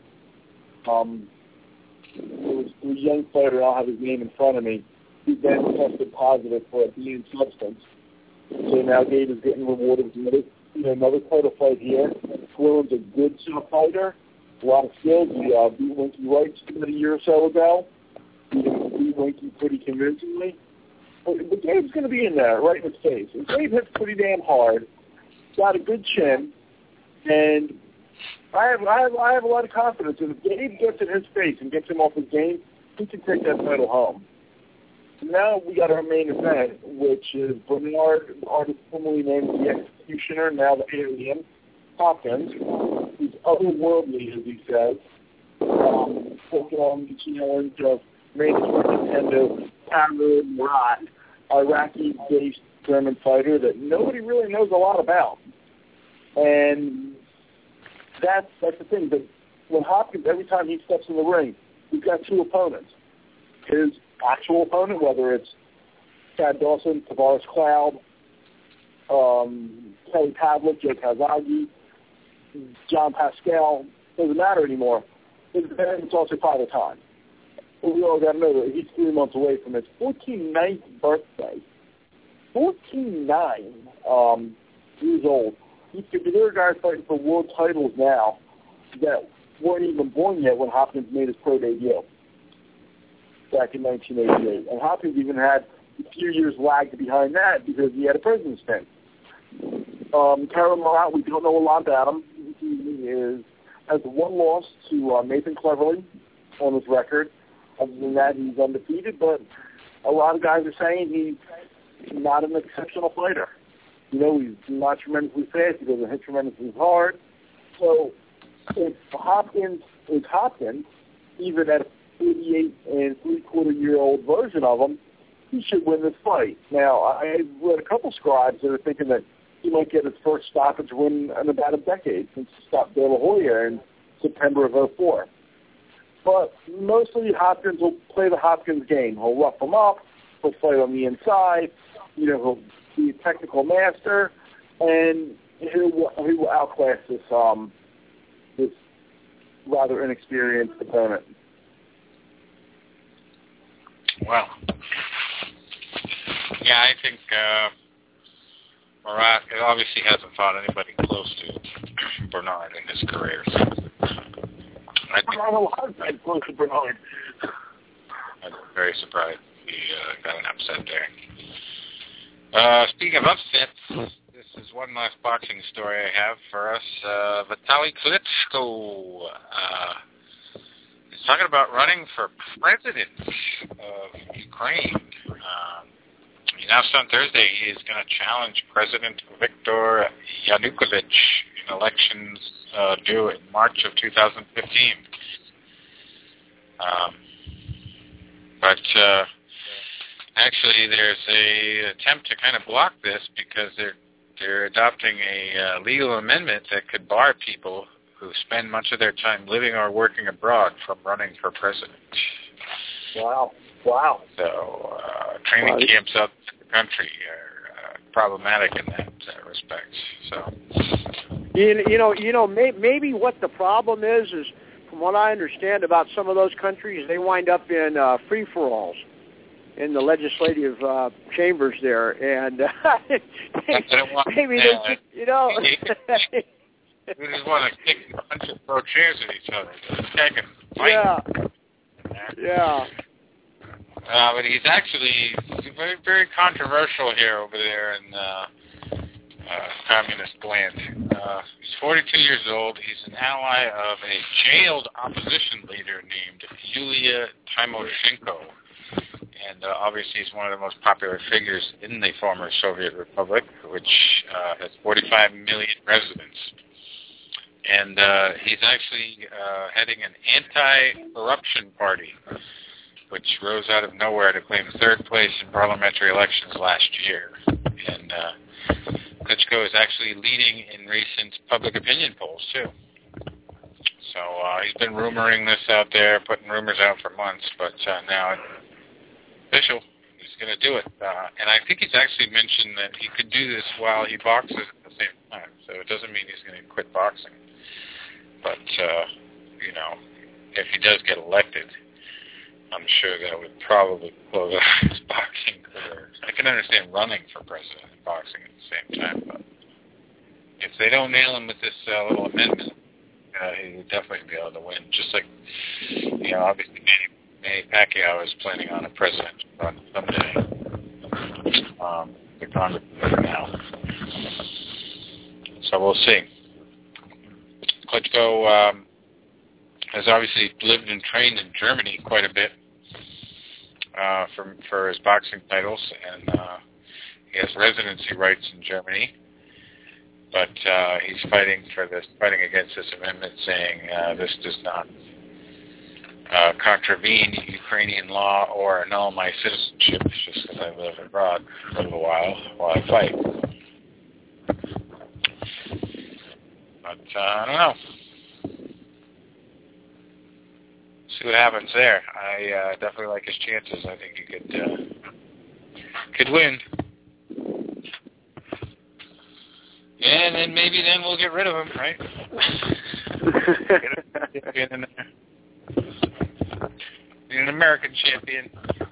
Um, there was a young fighter, I don't have his name in front of me, who then tested positive for a B N substance. So now Gabe is getting rewarded with another, you know, another title fight here. Quillen's a good sort of fighter, a lot of skills. He uh, beat Winky Wright about a year or so ago. He beat Winky pretty convincingly. But, but Gabe's going to be in there, right in his face. And Gabe hits pretty damn hard, got a good chin, and I have, I have, I have a lot of confidence that if Gabe gets in his face and gets him off his game, he can take that title home. Now we got our main event, which is Bernard, artist formerly named the Executioner, now the Alien, Hopkins. He's otherworldly, as he says. Um, taking on the challenge of mandatory contender Tamir Murat, Iraqi-based German fighter that nobody really knows a lot about. And that's that's the thing. But when Hopkins, every time he steps in the ring, he's got two opponents. His actual opponent, whether it's Chad Dawson, Tavares Cloud, um, Kelly Pavlik, Joe Kazagi, John Pascal, doesn't matter anymore. It's also Father Time. But we all got to know that he's three months away from his forty-ninth birthday. forty-nine um, years old. There are guys fighting for world titles now that weren't even born yet when Hopkins made his pro debut back in nineteen eighty-eight. And Hopkins even had a few years lagged behind that because he had a prison stint. Um, Tamir Murat, we don't know a lot about him. He is has one loss to uh, Nathan Cleverly on his record. Other than that, he's undefeated, but a lot of guys are saying he's not an exceptional fighter. You know, he's not tremendously fast. He doesn't hit tremendously hard. So if Hopkins is Hopkins, even at a forty-eight and three-quarter year old version of him, he should win this fight. Now, I read a couple scribes that are thinking that he might get his first stoppage win in about a decade since he stopped De La Hoya in September of oh four. but mostly Hopkins will play the Hopkins game. He'll rough them up. He'll fight on the inside. You know, he'll be a technical master, and he will, he will outclass this um this rather inexperienced opponent. Well, yeah, I think uh, Marat obviously hasn't fought anybody close to Bernard in his career. So I think I'm a lot of times close to Bernard. I'm very surprised he uh, got an upset there. Uh, speaking of upsets, this is one last boxing story I have for us. Uh, Vitaly Klitschko uh, is talking about running for president of Ukraine. Um, he announced on Thursday he is going to challenge President Viktor Yanukovych in elections uh, due in March of two thousand fifteen. Um, but uh, actually, there's a attempt to kind of block this because they're they're adopting a uh, legal amendment that could bar people who spend much of their time living or working abroad from running for president. Wow. Wow. So uh, training wow. camps out in the country are uh, problematic in that uh, respect. So you, you know, you know, may, maybe what the problem is is, from what I understand about some of those countries, they wind up in uh, free-for-alls in the legislative uh, chambers there, and uh, maybe they, uh, you know. We just want to kick a bunch of throw chairs at each other. This can fight. Yeah. Yeah. Uh, but he's actually very, very controversial here over there in uh, uh, communist land. Uh, he's forty-two years old. He's an ally of a jailed opposition leader named Yulia Tymoshenko. And uh, obviously he's one of the most popular figures in the former Soviet Republic, which uh, has forty-five million residents. And uh, he's actually uh, heading an anti-corruption party, which rose out of nowhere to claim third place in parliamentary elections last year. And uh, Klitschko is actually leading in recent public opinion polls, too. So uh, he's been rumoring this out there, putting rumors out for months, but uh, now it's official. He's going to do it. Uh, and I think he's actually mentioned that he could do this while he boxes at the same time. So it doesn't mean he's going to quit boxing. But, uh, you know, if he does get elected, I'm sure that would probably close out his boxing career. I can understand running for president and boxing at the same time, but if they don't nail him with this uh, little amendment, uh, he would definitely be able to win. Just like, you know, obviously Manny, Manny Pacquiao is planning on a president run someday. Um, the Congress now. So we'll see. Klitschko um, has obviously lived and trained in Germany quite a bit uh, for, for his boxing titles, and uh, he has residency rights in Germany. But uh, he's fighting for this, fighting against this amendment, saying uh, this does not uh, contravene Ukrainian law or annul my citizenship. It's just because I live abroad for a little while while I fight. But uh, I don't know. See what happens there. I uh, definitely like his chances. I think he could uh, could win. And then maybe then we'll get rid of him, right? Get in there. Be an American champion.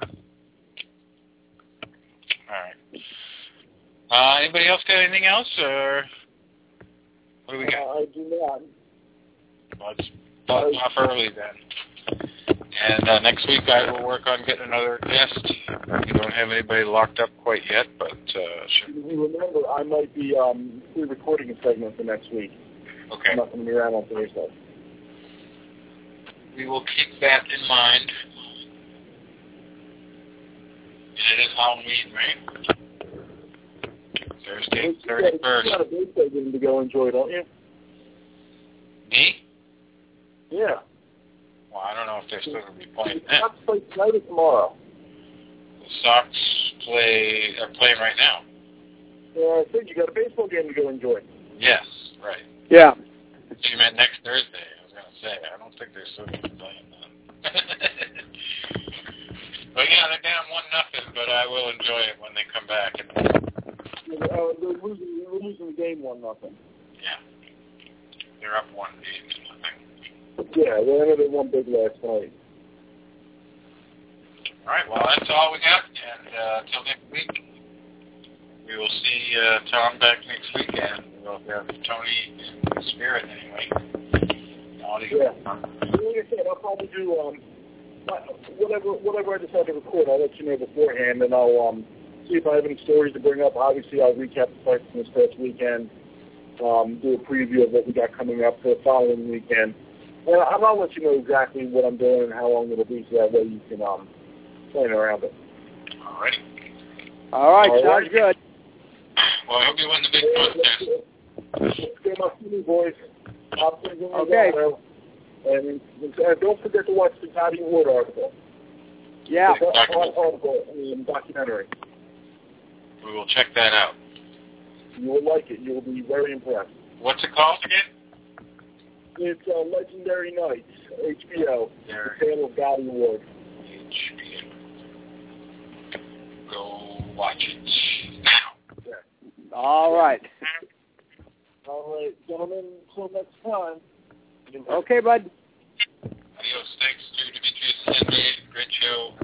All right. Uh, anybody else got anything else, or what do we got? Uh, I do not. Let's buzz off early then. And uh, next week I will work on getting another guest. We don't have anybody locked up quite yet, but uh, should... remember I might be um, pre-recording a segment for next week. Okay. I'm not going to be around on Thursday. We will keep that in mind. And it is Halloween, right? Thursday, thirty-first. You got a baseball game to go enjoy, don't you? Me? Yeah. Well, I don't know if they're still going to be playing The then. Sox play tonight or tomorrow? The Sox play are playing right now. Yeah, I said you got a baseball game to go enjoy. Yes, right. Yeah. You meant next Thursday, I was going to say. I don't think they're still going to be playing then. Well, yeah, they're down one nothing, but I will enjoy it when they come back. Uh, they're losing, they're losing the game one nothing. Yeah, they're up one game to nothing. Yeah, they ended one big last night. All right, well, that's all we got, and uh, until next week, we will see uh, Tom back next week, and we'll have Tony in spirit anyway. Audio. Yeah. Like I said, I'll probably do um, whatever whatever I decide to record. I'll let you know beforehand, and I'll um, see if I have any stories to bring up. Obviously, I'll recap the fights from this past weekend, um, do a preview of what we got coming up for the following weekend. And I'll let you know exactly what I'm doing and how long it'll be, so that way you can um, plan around it. All right. All right, All sounds right. good. Well, I hope you win the big contest. Get my Sydney boys. Okay. And, and uh, don't forget to watch the Toddy Ward article. Yeah. The article, I mean, documentary. We will check that out. You will like it. You will be very impressed. What's it called again? It's uh, Legendary Nights, H B O. There. The tale of Gotti Ward. H B O. Go watch it now. Yeah. All right. All right, gentlemen, until next time. Okay, bud. Adios. Thanks to Demetrius Henry, great show.